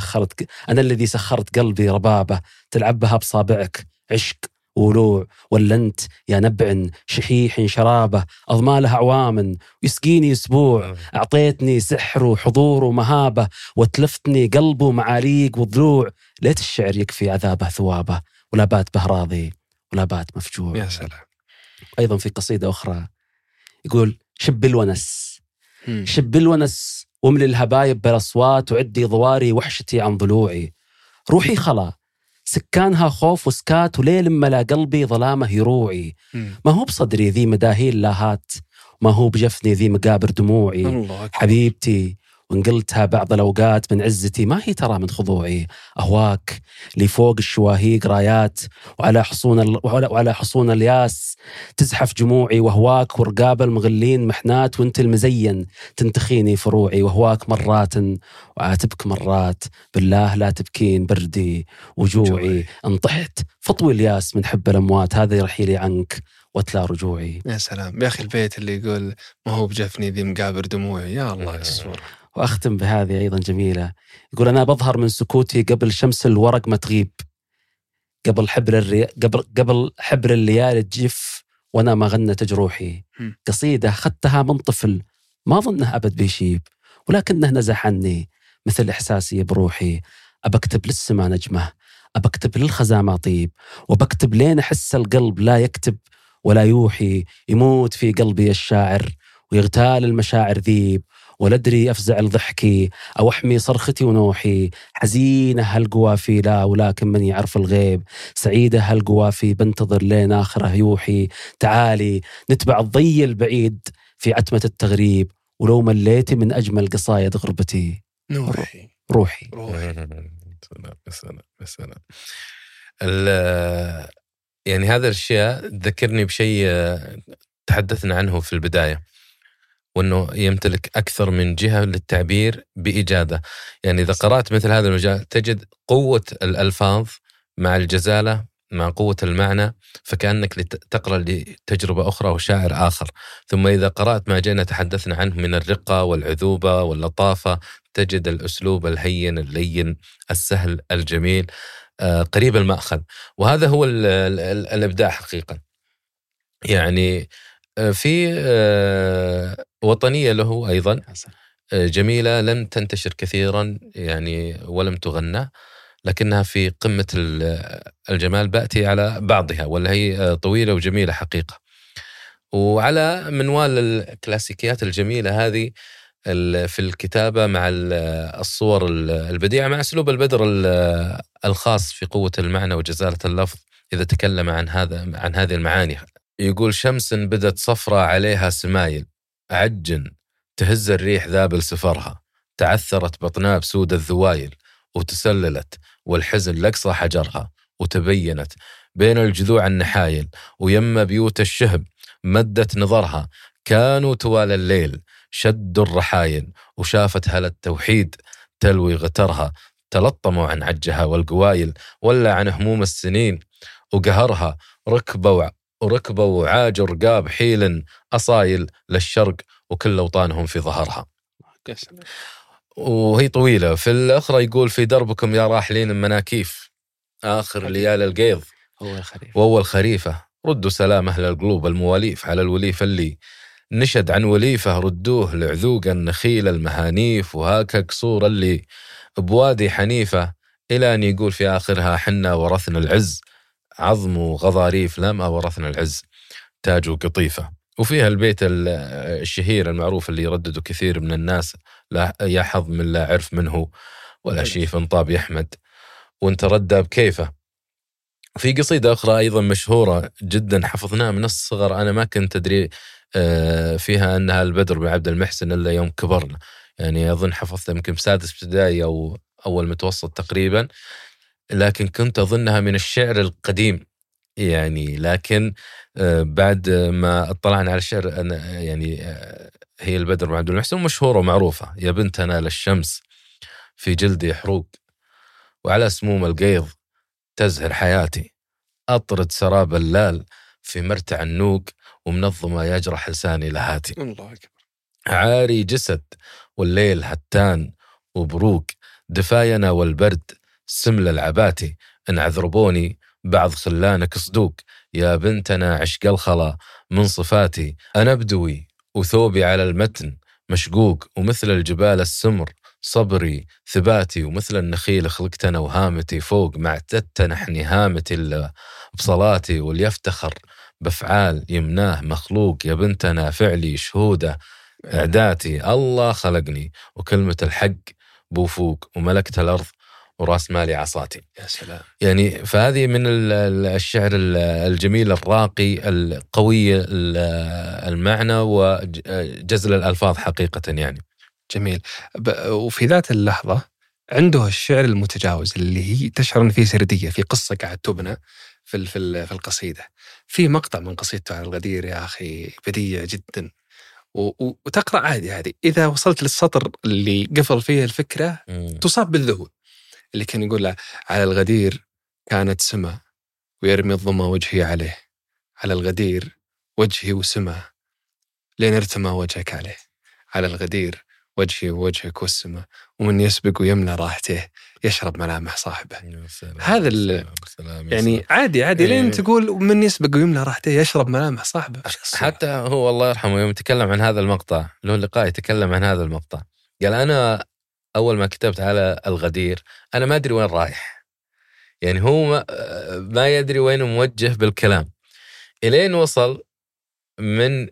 [SPEAKER 4] الذي سخرت قلبي ربابه تلعبها بصابعك عشق ولوع ولا أنت يا نبع شحيح شرابه أضمالها أعوام ويسقيني أسبوع أعطيتني سحر وحضور ومهابة وتلفتني قلبه معاليق وضلوع ليت الشعر يكفي عذابه ثوابه ولا بات به راضي ولا بات مفجوع.
[SPEAKER 3] يا سلام.
[SPEAKER 4] أيضا في قصيدة أخرى يقول شب الونس واملي الهبايب بالأصوات وعدي ضواري وحشتي عن ضلوعي روحي خلا سكانها خوف وسكات وليل ملا قلبي ظلامه يروعي ما هو بصدري ذي مداهيل لاهات ما هو بجفني ذي مقابر دموعي حبيبتي وإن قلتها بعض الأوقات من عزتي ما هي ترى من خضوعي أهواك لي فوق الشواهيق رايات وعلى حصون الياس تزحف جموعي وهواك ورقاب المغلين محنات وانت المزين تنتخيني فروعي وهواك مرات وعاتبك مرات بالله لا تبكين بردي وجوعي انطحت فطوي الياس من حب الأموات هذا رحيلي عنك وتلا رجوعي.
[SPEAKER 3] يا سلام يا أخي البيت اللي يقول ما هو بجفني ذي مقابر دموعي يا الله الصورة
[SPEAKER 4] وأختم بهذه أيضا جميلة. يقول أنا بظهر من سكوتي قبل شمس الورق ما تغيب، قبل حبر الليالي تجف وأنا ما غنت جروحي. قصيدة خدتها من طفل ما ظنه أبد بيشيب، ولكنه نزح عني مثل إحساسي بروحي. أبكتب للسما نجمة، أبكتب للخزامة طيب، وبكتب لين أحس القلب لا يكتب ولا يوحي. يموت في قلبي الشاعر ويغتال المشاعر ذيب، ولا أدري أفزع لضحكي أو أحمي صرختي ونوحي. حزينة هالقوافي لا ولكن من يعرف الغيب، سعيدة هالقوافي بنتظر لين آخره يوحي. تعالي نتبع الضي البعيد في عتمة التغريب، ولو مليتي من أجمل قصايد غربتي روحي.
[SPEAKER 5] سلام. يعني هذا الشيء ذكرني بشيء تحدثنا عنه في البداية، وأنه يمتلك أكثر من جهة للتعبير بإجادة. يعني إذا قرأت مثل هذا المجال تجد قوة الألفاظ مع الجزالة مع قوة المعنى، فكأنك تقرأ لتجربة أخرى وشاعر آخر. ثم إذا قرأت ما جينا تحدثنا عنه من الرقة والعذوبة واللطافة، تجد الأسلوب الهين اللين السهل الجميل قريب المأخذ. وهذا هو الإبداع حقيقة. يعني في وطنية له أيضا جميلة لم تنتشر كثيرا يعني ولم تغنى، لكنها في قمة الجمال. بأتي على بعضها ولا هي طويلة وجميلة حقيقة. وعلى منوال الكلاسيكيات الجميلة هذه في الكتابة مع الصور البديعة مع أسلوب البدر الخاص في قوة المعنى وجزالة اللفظ. إذا تكلم عن هذه المعاني يقول شمس بدت صفرة عليها سمايل، عجن تهز الريح ذابل سفرها، تعثرت بطنها بسود الذوايل وتسللت والحزن لقصى حجرها، وتبينت بين الجذوع النحايل ويم بيوت الشهب مدت نظرها. كانوا توال الليل شدوا الرحايل وشافت هل التوحيد تلوي غترها. تلطموا عن عجها والقوايل ولا عن هموم السنين وقهرها. ركبوا وعاج رقاب حيل أصايل للشرق وكل أوطانهم في ظهرها. وهي طويلة. في الأخرى يقول في دربكم يا راحلين المناكيف، آخر ليال القيض وأول خريفة، ردوا سلام أهل القلوب المواليف على الوليف اللي نشد عن وليفة، ردوه لعذوق النخيل المهانيف، وهاك قصور اللي بوادي حنيفة، إلى أن يقول في آخرها حنا ورثنا العز، عظم وغضاريف لما ورثنا العز، تاج وقطيفة. وفيها البيت الشهير المعروف اللي يردده كثير من الناس، لا يحظ من لا عرف منه ولا شيف طاب يحمد وانت ردى بكيفه. في قصيدة أخرى أيضا مشهورة جدا حفظناها من الصغر، أنا ما كنت أدري فيها أنها البدر بن عبد المحسن إلا يوم كبرنا. يعني أظن حفظتها يمكن بسادس ابتدائي أو أول متوسط تقريبا، لكن كنت أظنها من الشعر القديم يعني. لكن بعد ما اطلعنا على الشعر يعني هي البدر بن عبد المحسن مشهورة ومعروفة. يا بنتنا للشمس في جلدي يحروق، وعلى سموم القيض تزهر حياتي، أطرد سراب اللال في مرتع النوق، ومنظمة يجرح لساني لهاتي.
[SPEAKER 3] الله أكبر.
[SPEAKER 5] عاري جسد والليل هتان وبروق، دفاينا والبرد سمل العباتي، إن عذربوني بعض خلانك صدوق. يا بنتنا عشق الخلا من صفاتي، أنا بدوي وثوبي على المتن مشقوق، ومثل الجبال السمر صبري ثباتي، ومثل النخيل خلقتنا وهامتي فوق، ما اعتدت نحني هامتي إلا بصلاتي، واليفتخر بفعال يمناه مخلوق. يا بنتنا فعلي شهوده إعداتي، الله خلقني وكلمة الحق بوفوق، وملكت الأرض وراس مالي عصاتي.
[SPEAKER 3] يا سلام.
[SPEAKER 5] يعني فهذه من الشعر الجميل الراقي القوي المعنى وجزل الألفاظ حقيقة يعني.
[SPEAKER 3] جميل. وفي ذات اللحظة عنده الشعر المتجاوز اللي هي تشعر أن فيه سردية، في قصة قاعد تبنى في القصيدة. في مقطع من قصيدته على الغدير يا أخي بديع جدا، وتقرأ عادي إذا وصلت للسطر اللي قفل فيه الفكرة تصاب بالذهول، اللي كان يقول على الغدير كانت سما ويرمي الظما وجهي عليه، على الغدير وجهي وسما لين ارتمى وجهك عليه، على الغدير وجهي ووجهك والسماء، ومن يسبق ويملى راحته يشرب ملامح صاحبه. هذا يعني عادي لين تقول من يسبق ويملى راحته يشرب ملامح صاحبه.
[SPEAKER 5] حتى هو الله يرحمه يوم تكلم عن هذا المقطع، له لقاء يتكلم عن هذا المقطع، قال أنا أول ما كتبت على الغدير أنا ما أدري وين رايح، يعني هو ما يدري وين موجه بالكلام، إلين وصل من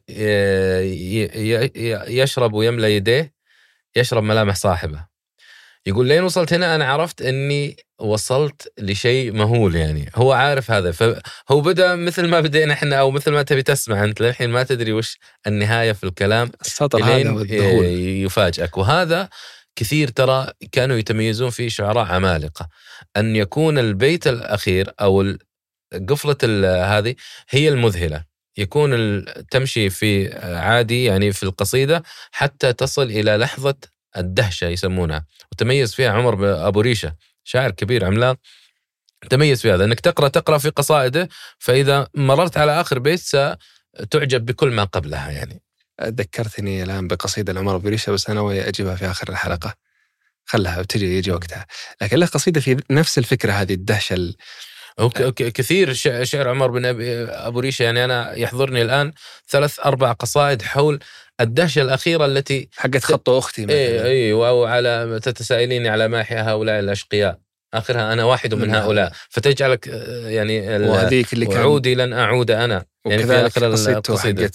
[SPEAKER 5] يشرب ويملى يديه يشرب ملامح صاحبه. يقول لين وصلت هنا أنا عرفت أني وصلت لشيء مهول، يعني هو عارف هذا، فهو بدأ مثل ما بدأنا إحنا أو مثل ما تبي تسمع أنت للحين ما تدري وش النهاية في الكلام،
[SPEAKER 3] السطر هذا والذهول
[SPEAKER 5] يفاجئك. وهذا كثير ترى كانوا يتميزون فيه شعراء عمالقة، أن يكون البيت الأخير أو قفلة هذه هي المذهلة، يكون تمشي في عادي يعني في القصيدة حتى تصل إلى لحظة الدهشة يسمونها. وتميز فيها عمر أبو ريشة، شاعر كبير عملاق، تميز في هذا أنك تقرأ في قصائده، فإذا مررت على آخر بيت ستعجب بكل ما قبلها. يعني
[SPEAKER 3] ذكرتني الآن بقصيدة عمر أبو ريشة، بس أنا وأجيبها في آخر الحلقة، خلها وتجي يجي وقتها. لكن له قصيدة في نفس الفكرة هذه، الدهشة
[SPEAKER 5] كثير شعر عمر بن أبو ريشة، يعني أنا يحضرني الآن 3-4 قصائد حول الدهشة الأخيرة التي
[SPEAKER 3] حقت خط أختي مثلا.
[SPEAKER 5] إيه وعلى تتسائليني على ما يحيا هؤلاء الأشقياء، آخرها أنا واحد من هؤلاء، فتجعلك يعني
[SPEAKER 3] وهذيك اللي
[SPEAKER 5] عودي لن أعود أنا، يعني في آخر القصيدة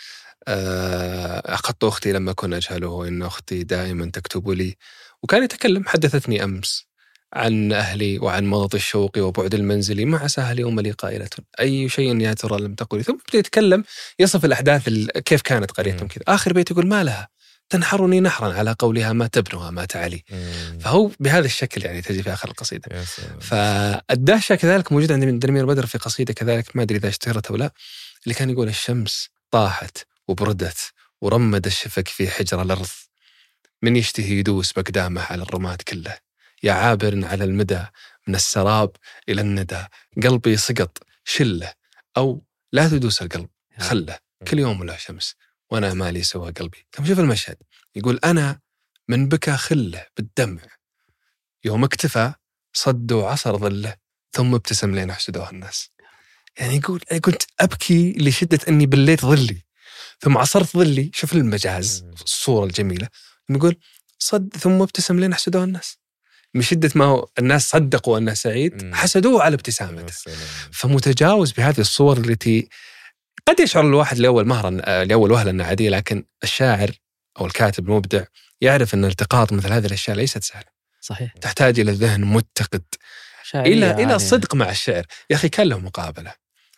[SPEAKER 3] خط أختي لما كنت أجهله إن أختي دائما تكتب لي. وكان يتكلم، حدثتني أمس عن أهلي وعن مضض الشوق وبعد المنزل مع سهلي أملي قائلة أي شيء يا ترى لم تقولي. ثم بدأ يتكلم يصف الأحداث كيف كانت قريتهم كذا. آخر بيت يقول ما لها تنحرني نحرا على قولها ما تبنها ما تعلي. فهو بهذا الشكل يعني تجي في آخر القصيدة. فالدهشة كذلك موجودة عند الأمير بدر في قصيدة كذلك، ما أدري إذا اشتهرت أو لا، اللي كان يقول الشمس طاحت وبردت ورمد الشفق في حجر الأرض، من يشتهي يدوس بقدامه على الرماد كله، يا عابر على المدى من السراب إلى الندى، قلبي سقط شله أو لا تدوس القلب خله، كل يوم ولا شمس وأنا مالي سوى قلبي. كم شوف المشهد، يقول أنا من بكى خله بالدمع يوم اكتفى صد وعصر ظله ثم ابتسم لين حسدوها الناس. يعني يقول أنا كنت أبكي لشدة أني بليت ظلي ثم عصرت ظلي. شوف المجاز، الصورة الجميلة، يقول صد ثم ابتسم لين حسدوها الناس، من شدة ما هو الناس صدقوا أنه سعيد حسدوه على ابتسامته. فمتجاوز بهذه الصور التي قد يشعر الواحد لأول وهلة أنها عادية، لكن الشاعر أو الكاتب المبدع يعرف أن التقاط مثل هذه الأشياء ليست سهلة.
[SPEAKER 4] صحيح.
[SPEAKER 3] تحتاج إلى ذهن متقد، إلى صدق مع الشعر. يا أخي كان له مقابلة،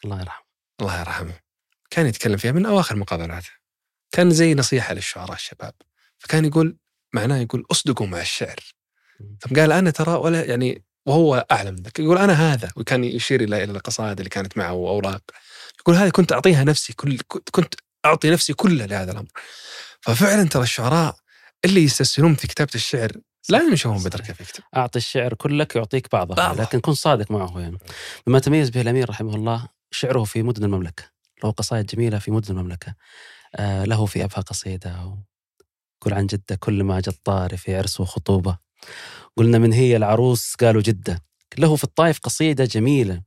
[SPEAKER 3] الله يرحمه، كان يتكلم فيها من أواخر مقابلاته، كان زي نصيحة للشعراء الشباب، فكان يقول معناه يقول أصدقوا مع الشعر. فقال أنا ترى ولا يعني، وهو أعلم ذلك، يقول أنا هذا، وكان يشير إلى القصائد اللي كانت معه وأوراق، يقول هذه كنت أعطيها نفسي، كنت أعطي نفسي كلها لهذا الأمر. ففعلا ترى الشعراء اللي يستسهلون في كتابة الشعر لازم يشوفون بدر كيف يكتب.
[SPEAKER 4] أعطي الشعر كلك يعطيك بعضه. لكن كن صادق معه. يعني مما تميز به الأمير رحمه الله شعره في مدن المملكة، له قصائد جميلة في مدن المملكة. له في أبها قصيدة قل عن جدة كل ما جد طاري في عرس وخطوبة، قلنا من هي العروس قالوا جدة. له في الطائف قصيدة جميلة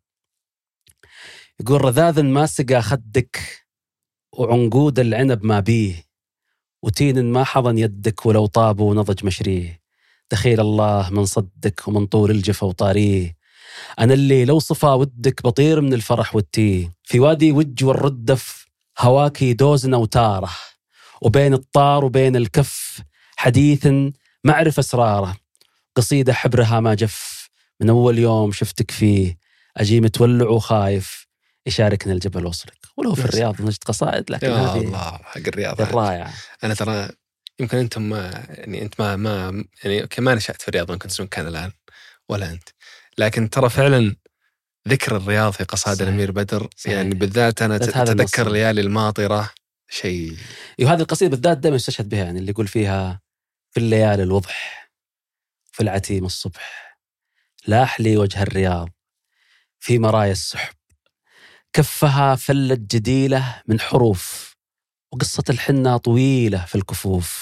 [SPEAKER 4] يقول رذاذ ما سقى خدك وعنقود العنب ما بيه، وتين ما حضن يدك ولو طاب ونضج مشريه، دخيل الله من صدك ومن طول الجفا وطاريه، أنا اللي لو صفى ودك بطير من الفرح والتيه، في وادي وج والردف هواكي دوزن وتاره، وبين الطار وبين الكف حديث معرف أسراره، قصيدة حبرها ما جف من أول يوم شفتك فيه، أجي متولع وخايف يشاركنا الجبل وصلك. ولو في الرياض نجد قصائد، لكن هذه
[SPEAKER 3] الله حق الرياض
[SPEAKER 4] الرائعة.
[SPEAKER 3] أنا ترى يمكن أنتم ما يعني أنت ما يعني كمان نشأت في الرياض، ممكن تسمون كان الآن ولا أنت، لكن ترى فعلا ذكر الرياض في قصائد الأمير بدر صحيح. يعني بالذات أنا أتذكر ليالي الماطرة شيء.
[SPEAKER 4] وهذه القصيدة بالذات دائما استشهد بها، يعني اللي يقول فيها في الليالي الوضح في العتيم الصبح، لاح لي وجه الرياض في مرايا السحب، كفها فلت جديلة من حروف، وقصة الحنة طويلة في الكفوف،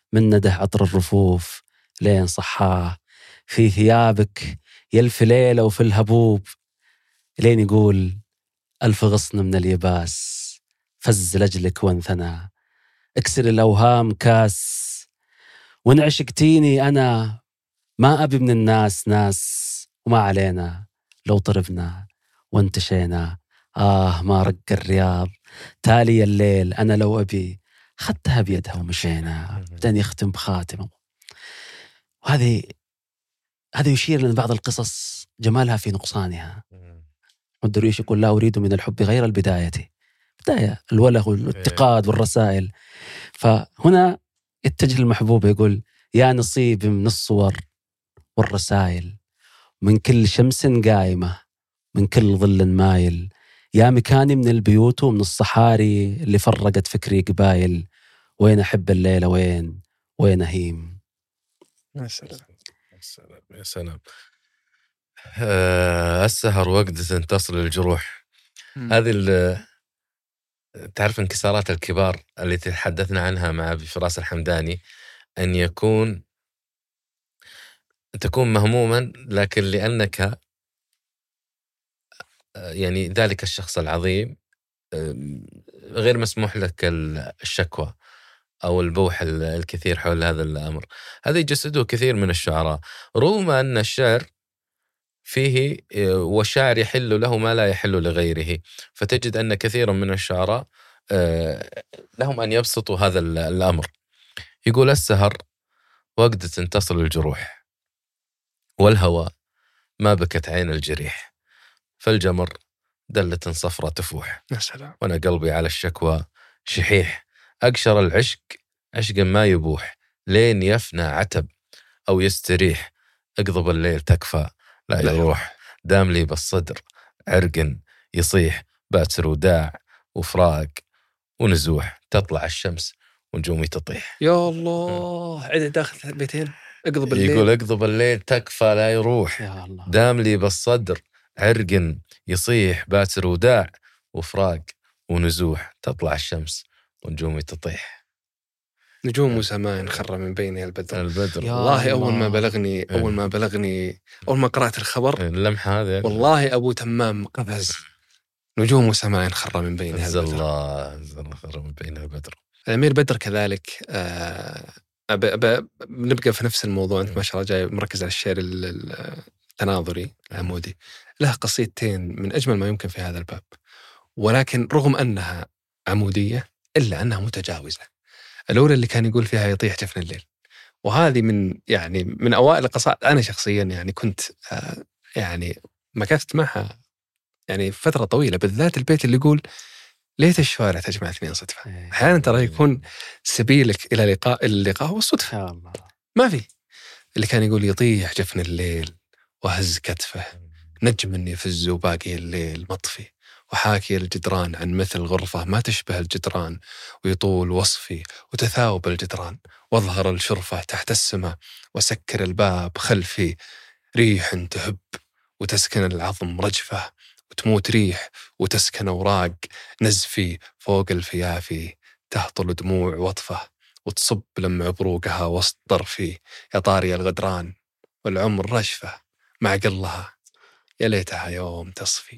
[SPEAKER 4] من نده عطر الرفوف لين صحاه في ثيابك يلف ليلة وفي الهبوب، لين يقول ألف غصن من اليباس فز لجلك وانثنى، اكسر الأوهام كاس وإن عشقتيني أنا ما أبي من الناس ناس، وما علينا لو طربنا وانتشينا ما رق الرياض تالي الليل، أنا لو أبي خدتها بيدها ومشينا. بعدين يختم بخاتمه. وهذه يشير لأن بعض القصص جمالها في نقصانها. والدرويش يقول لا أريد من الحب غير البداية، بداية الوله والاتقاد والرسائل. فهنا يتجه المحبوب يقول يا نصيب من الصور والرسائل، من كل شمس قايمة من كل ظل مايل، يا مكاني من البيوت ومن الصحاري اللي فرقت فكري قبايل، وين أحب الليلة وين أهيم.
[SPEAKER 3] يا سلام
[SPEAKER 5] يا سلام. السهر وقدة تصل الجروح. هذه تعرف انكسارات الكبار اللي تحدثنا عنها مع فراس الحمداني، أن تكون مهموما لكن لأنك يعني ذلك الشخص العظيم غير مسموح لك الشكوى أو البوح الكثير حول هذا الأمر. هذا يجسده كثير من الشعراء، رغم أن الشعر فيه والشاعر يحل له ما لا يحل لغيره. فتجد أن كثيرا من الشعراء لهم أن يبسطوا هذا الأمر. يقول السهر وقدة تصل الجروح، والهوى ما بكت عين الجريح، فالجمر دلة صفرة تفوح.
[SPEAKER 3] يا سلام.
[SPEAKER 5] وأنا قلبي على الشكوى شحيح، أقشر العشق عشقا ما يبوح، لين يفنى عتب أو يستريح، أقضب الليل تكفى لا يروح، دام لي بالصدر عرق يصيح، باتر وداع وفراق ونزوح، تطلع الشمس ونجومي تطيح.
[SPEAKER 3] يا الله، عدد داخل بيتين. اقضب الليل،
[SPEAKER 5] يقول اقضب الليل تكفى لا يروح،
[SPEAKER 4] يا الله.
[SPEAKER 5] دام لي بالصدر عرق يصيح، باتر وداع وفراق ونزوح، تطلع الشمس ونجومي تطيح.
[SPEAKER 3] نجوم وسماء خر من بينها البدر.
[SPEAKER 5] والله
[SPEAKER 3] أول ما بلغني أول ما قرأت الخبر
[SPEAKER 5] اللمحة هذه،
[SPEAKER 3] والله أبو تمام قفز. نجوم وسماء خر من بينها البدر.
[SPEAKER 5] الله خر من بينها البدر.
[SPEAKER 3] الأمير بدر كذلك. نبقى في نفس الموضوع. أنت ما شاء الله جاي مركز على الشعر التناظري العمودي. له قصيدتين من أجمل ما يمكن في هذا الباب، ولكن رغم أنها عمودية إلا أنها متجاوزة. الأولى اللي كان يقول فيها يطيح جفن الليل، وهذه من أوائل القصائد. أنا شخصيا يعني كنت يعني مكثت معها يعني فترة طويلة، بالذات البيت اللي يقول ليت الشوارع تجمع اثنين صدفة. أحيانا ترى يكون سبيلك إلى اللقاء هو الصدفة، ما في. اللي كان يقول يطيح جفن الليل وهز كتفه، نجم يفز وباقي الليل مطفي، وحاكي الجدران عن مثل غرفة ما تشبه الجدران، ويطول وصفي وتثاوب الجدران، واظهر الشرفة تحت السماء، وسكر الباب خلفي، ريح تهب وتسكن العظم رجفة، وتموت ريح وتسكن أوراق نزفي، فوق الفيافي تهطل دموع وطفة، وتصب لمع بروقها وسط طرفي، يا طاري الغدران والعمر رشفة، مع قلها يا ليتها يوم تصفي،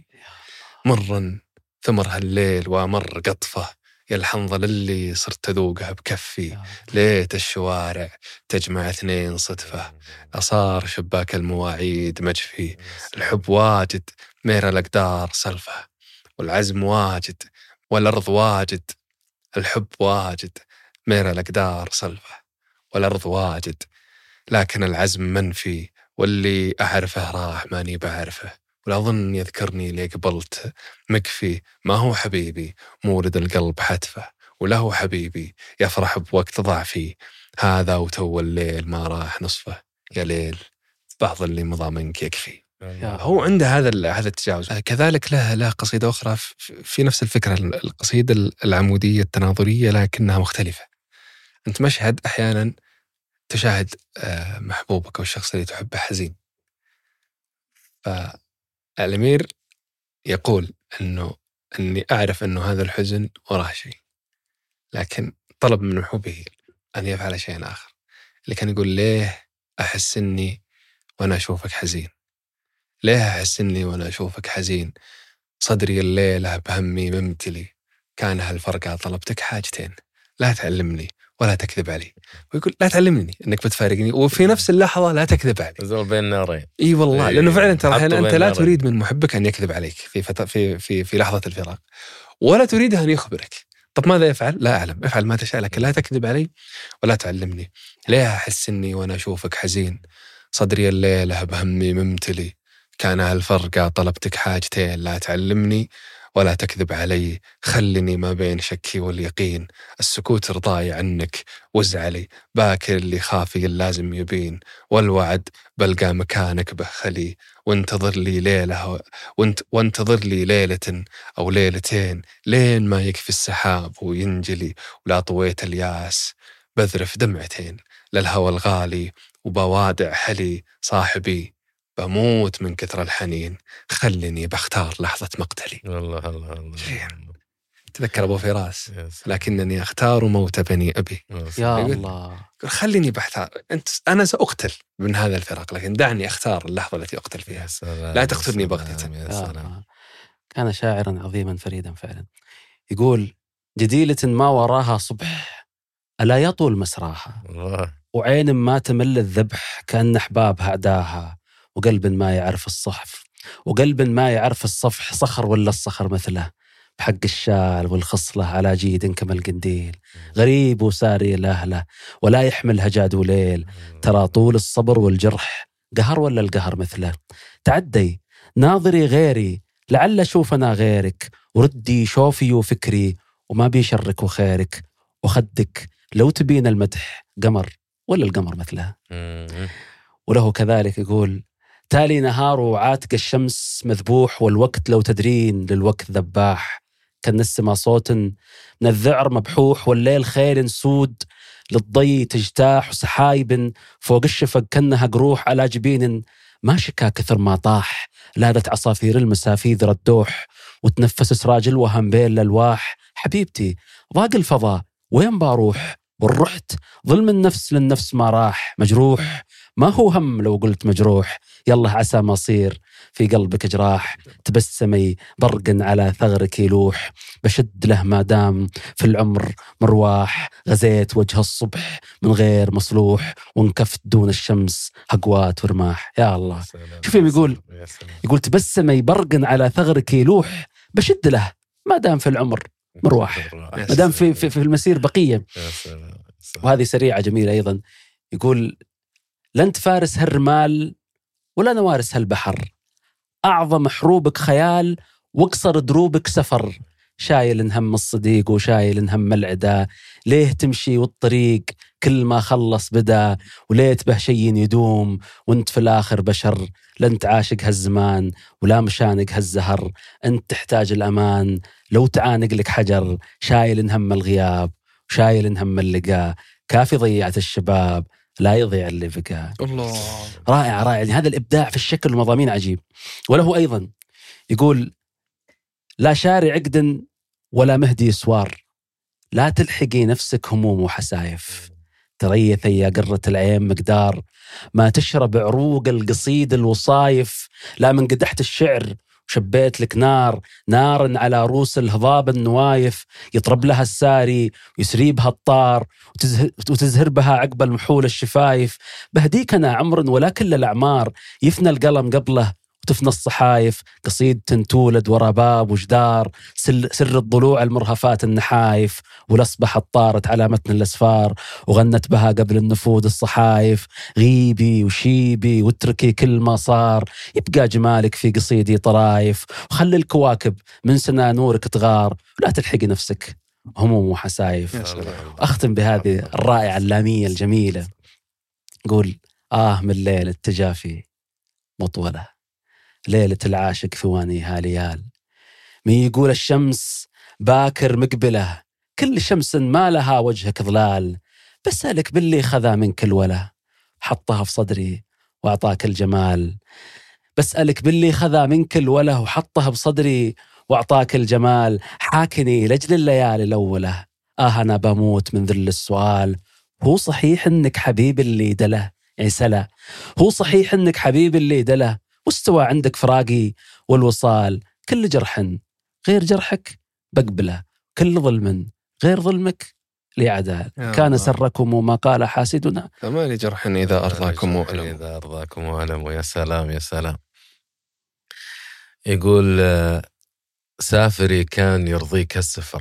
[SPEAKER 3] مرا ثمر هالليل ومر قطفة، يا الحنظل اللي صرت أذوقها بكفي، ليت الشوارع تجمع اثنين صدفة، أصار شباك المواعيد مجفي، الحب واجد مير الأقدار سلفة، والعزم واجد والأرض واجد، الحب واجد مير الأقدار سلفة، والأرض واجد لكن العزم منفي، واللي أعرفه راح ماني بعرفه، ولا أظن يذكرني لي قبلت مكفي، ما هو حبيبي مولد القلب حتفه، وله حبيبي يفرح بوقت ضعفي، هذا وتو الليل ما راح نصفه، يا ليل بعض اللي مضى منك يكفي. هو عنده هذا التجاوز. كذلك له قصيدة أخرى في نفس الفكرة، القصيدة العمودية التناظرية لكنها مختلفة. أنت مشهد أحيانا تشاهد محبوبك أو الشخص اللي تحبه حزين، فالأمير يقول أني أعرف أنه هذا الحزن وراه شيء، لكن طلب من محبوبه أن يفعل شيئا آخر. اللي كان يقول ليه أحس إني وأنا أشوفك حزين، ليه أحس إني وأنا أشوفك حزين، صدري الليلة بهمي ممتلي، كان هالفرقة طلبتك حاجتين، لا تعلمني ولا تكذب علي. ويقول لا تعلمني إنك بتفارقني، وفي نفس اللحظة لا تكذب علي.
[SPEAKER 5] زول بين نارين.
[SPEAKER 3] إي والله، لأنه فعلا ترى أنت لا
[SPEAKER 5] نارين.
[SPEAKER 3] تريد من محبك أن يكذب عليك في لحظة الفراق، ولا تريده أن يخبرك. طب ماذا يفعل؟ لا أعلم. افعل ما تشاء، لكن لا تكذب علي ولا تعلمني. ليه أحس إني وأنا أشوفك حزين، صدري الليلة بهمي ممتلي، كان هالفرقة طلبتك حاجتين، لا تعلمني ولا تكذب علي، خلني ما بين شكي واليقين، السكوت رضاي عنك وزعلي، باكر اللي خافي اللازم يبين، والوعد بلقى مكانك بخلي، وانتظر لي ليلة وانتظر لي ليلة أو ليلتين، لين ما يكفي السحاب وينجلي، ولا طويت الياس بذرف دمعتين للهوى الغالي، وبوادع حلي صاحبي، بموت من كثر الحنين، خلني بختار لحظة مقتلي.
[SPEAKER 5] الله.
[SPEAKER 3] تذكر أبو فراس، لكنني أختار موت بني أبي.
[SPEAKER 4] يا الله.
[SPEAKER 3] خليني بختار، أنا سأقتل من هذا الفراق، لكن دعني أختار اللحظة التي أقتل فيها، لا تقتلني بغتة.
[SPEAKER 4] كان شاعرا عظيما فريدا فعلا. يقول جديلة ما وراها صبح ألا يطول مسراها، وعين ما تمل الذبح كأن أحبابها أعداها، وقلب ما يعرف الصحف وقلب ما يعرف الصفح، صخر ولا الصخر مثله، بحق الشال والخصلة على جيد كما القنديل، غريب وساري لأهله ولا يحملها جاد وليل، ترى طول الصبر والجرح قهر ولا القهر مثله، تعدي ناظري غيري لعل شوفنا غيرك، وردي شوفي وفكري وما بيشرك وخيرك، وخدك لو تبين المدح قمر ولا القمر مثله. وله كذلك يقول تالي نهار وعاتق الشمس مذبوح، والوقت لو تدرين للوقت ذباح، كان السما صوت من الذعر مبحوح، والليل خيل سود للضي تجتاح، وسحايب فوق الشفق كأنها قروح، على جبين ما شكا كثر ما طاح، لاذت عصافير المسافيذ ردوح، وتنفس سراج الوهم بين الألواح، حبيبتي ضاق الفضاء وين باروح، والرحت ظلم النفس للنفس ما راح، مجروح ما هو هم لو قلت مجروح، يلا عسى ما صير في قلبك جراح، تبسمي برق على ثغرك يلوح، بشد له ما دام في العمر مرواح، غزيت وجه الصبح من غير مصلوح، وانكفت دون الشمس هقوات ورماح. يا الله، شوف يقول تبسمي برق على ثغرك يلوح، بشد له ما دام في العمر مروح، ما دام في المسير بقية. وهذه سريعة جميلة أيضا. يقول لن تفارس هالرمال ولا نوارس هالبحر، أعظم حروبك خيال واقصر دروبك سفر، شايل هم الصديق وشايل هم العدا، ليه تمشي والطريق كل ما خلص بدا، وليت به شيء يدوم وانت في الآخر بشر، لن تعاشق هالزمان ولا مشانق هالزهر، انت تحتاج الأمان لو تعانق لك حجر، شايل هم الغياب وشايل هم اللقاء، كافي ضيعت الشباب لا يضيع اللي بقى. الله، رائع يعني هذا الإبداع في الشكل والمضامين عجيب. وله أيضا يقول لا شارع عقد ولا مهدي سوار، لا تلحقي نفسك هموم وحسايف، تريثي يا قرة العين مقدار ما تشرب عروق القصيد الوصايف، لا من قدحت الشعر وشبيت لك نار على روس الهضاب النوايف، يطرب لها الساري ويسريبها الطار، وتزهر بها عقب المحول الشفايف، بهديك أنا عمر ولا كل الأعمار، يفنى القلم قبله وتفنى الصحايف، قصيد تنتولد ورا باب وجدار، سر الضلوع المرهفات النحايف، والأصبح طارت على متن الأسفار، وغنت بها قبل النفود الصحايف، غيبي وشيبي واتركي كل ما صار، يبقى جمالك في قصيدي طرايف، وخلي الكواكب من سنا نورك تغار، ولا تلحقي نفسك هموم وحسايف. أختم بهذه الرائعة اللامية الجميلة. قول من ليل التجافي مطولة، ليلة العاشق ثوانيها ليال، مين يقول الشمس باكر مقبلة، كل شمس ما لها وجهك ظلال، بسألك باللي خذا منك الولا، حطها في صدري وأعطاك الجمال، بسألك باللي خذا منك الولا وحطها بصدري وأعطاك الجمال، حاكني لجل الليالي الأولى، أنا بموت من ذل السؤال، هو صحيح إنك حبيب اللي دله، يعني سلا، هو صحيح إنك حبيب اللي دله، واستوى عندك فراقي والوصال، كل جرح غير جرحك بقبله، كل ظلم غير ظلمك لي عدال، كان سركم وما قال حاسدنا،
[SPEAKER 3] فما لي جرح إذا أرضاكم وألم.
[SPEAKER 5] إذا أرضاكم وألم. يا سلام يا سلام. يقول سافري كان يرضيك السفر،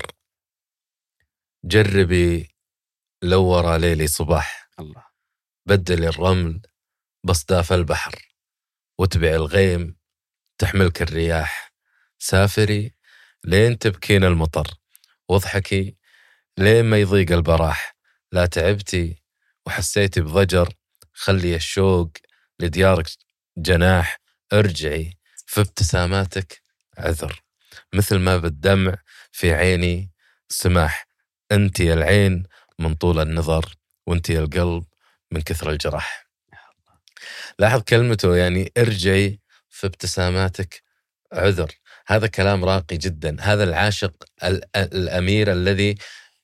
[SPEAKER 5] جربي لو ورا ليلي صباح،
[SPEAKER 4] الله
[SPEAKER 5] بدل الرمل بصداف البحر، واتبع الغيم تحملك الرياح، سافري لين تبكين المطر، واضحكي لين ما يضيق البراح، لا تعبتي وحسيتي بضجر، خلي الشوق لديارك جناح، ارجعي في ابتساماتك عذر، مثل ما بالدمع في عيني سماح، انتي العين من طول النظر، وانتي القلب من كثر الجرح. لاحظ كلمته، يعني ارجعي في ابتساماتك عذر. هذا كلام راقي جدا. هذا العاشق الأمير الذي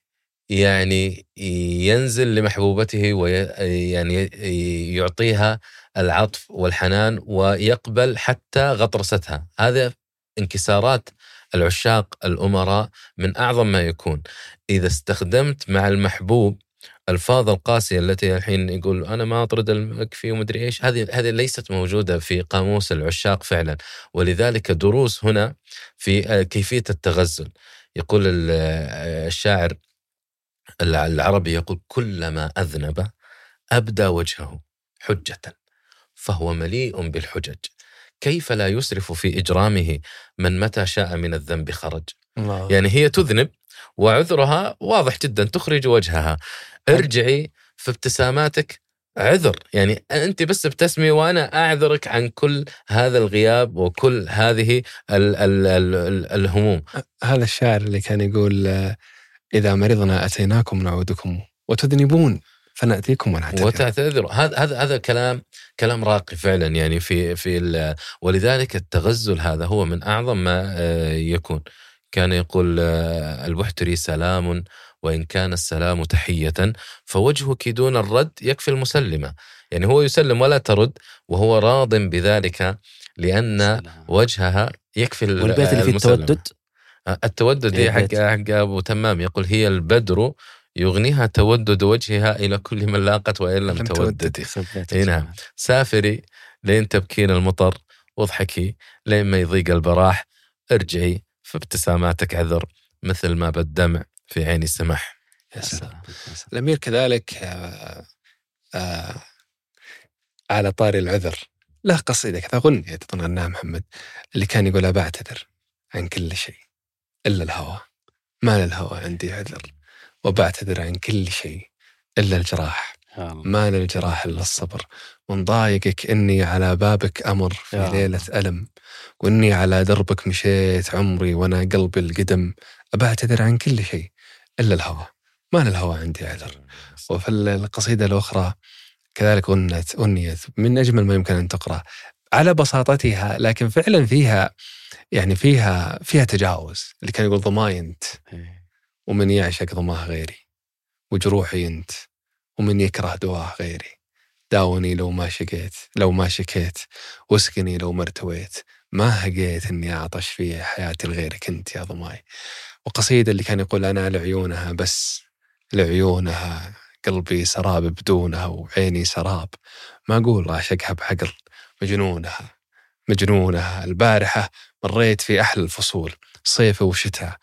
[SPEAKER 5] يعني ينزل لمحبوبته ويعني يعطيها العطف والحنان ويقبل حتى غطرستها. هذا انكسارات العشاق الأمراء من أعظم ما يكون. إذا استخدمت مع المحبوب الفاظ القاسية التي الحين يقول أنا ما أطرد المكفي ومدري إيش، هذه ليست موجودة في قاموس العشاق فعلا. ولذلك دروس هنا في كيفية التغزل. يقول الشاعر العربي، يقول كلما أذنب أبدى وجهه حجة، فهو مليء بالحجج، كيف لا يسرف في إجرامه من متى شاء من الذنب خرج.
[SPEAKER 3] الله.
[SPEAKER 5] يعني هي تذنب وعذرها واضح جدا، تخرج وجهها. ارجعي في ابتساماتك عذر، يعني أنت بس ابتسمي وأنا أعذرك عن كل هذا الغياب وكل هذه الهموم.
[SPEAKER 3] هذا الشاعر اللي كان يقول إذا مرضنا أتيناكم نعودكم، وتذنبون فنأتيكم
[SPEAKER 5] وتعتذر. هذا كلام راقي فعلا، يعني في ولذلك التغزل هذا هو من أعظم ما يكون. كان يقول البحتري سلام وإن كان السلام تحية، فوجهك دون الرد يكفي المسلمة. يعني هو يسلم ولا ترد وهو راض بذلك، لأن وجهها يكفي المسلمة.
[SPEAKER 4] والبيت اللي فيه
[SPEAKER 5] التودد هي حق أبو تمام، يقول هي البدر يغنيها تودد وجهها إلى كل من لاقت وإن لم توددي. نعم. سافري لين تبكين المطر، واضحكي لين ما يضيق البراح، ارجعي في ابتساماتك عذر، مثل ما بالدمع في عيني سمح.
[SPEAKER 3] يا سلام. الأمير كذلك على طاري العذر له قصيدة كذا، غنية تغناها محمد، اللي كان يقول بعتذر عن كل شيء إلا الهوى، ما للهوى عندي عذر، وبعتذر عن كل شيء إلا الجراح، ما للجراح إلا الصبر، وإن ضايقك إني على بابك أمر في ليلة ألم، وإني على دربك مشيت عمري وأنا قلبي القدم، أبعتذر عن كل شيء إلا الهوى، ما للهوى عندي عذر. وفي القصيدة الأخرى كذلك غنيت من أجمل ما يمكن أن تقرأ على بساطتها، لكن فعلا فيها تجاوز. اللي كان يقول ضماي أنت ومن يعشق ضماه غيري، وجروحي أنت ومن يكره دواه غيري، داوني لو ما شكيت واسقني لو ما ارتويت، ما هقيت إني أعطش في حياتي لغيرك أنت يا ضماي. وقصيدة اللي كان يقول أنا لعيونها بس، لعيونها قلبي سراب بدونها وعيني سراب، ما أقول أعشقها بعقل، مجنونها البارحة مريت في أحلى الفصول، صيف وشتاء،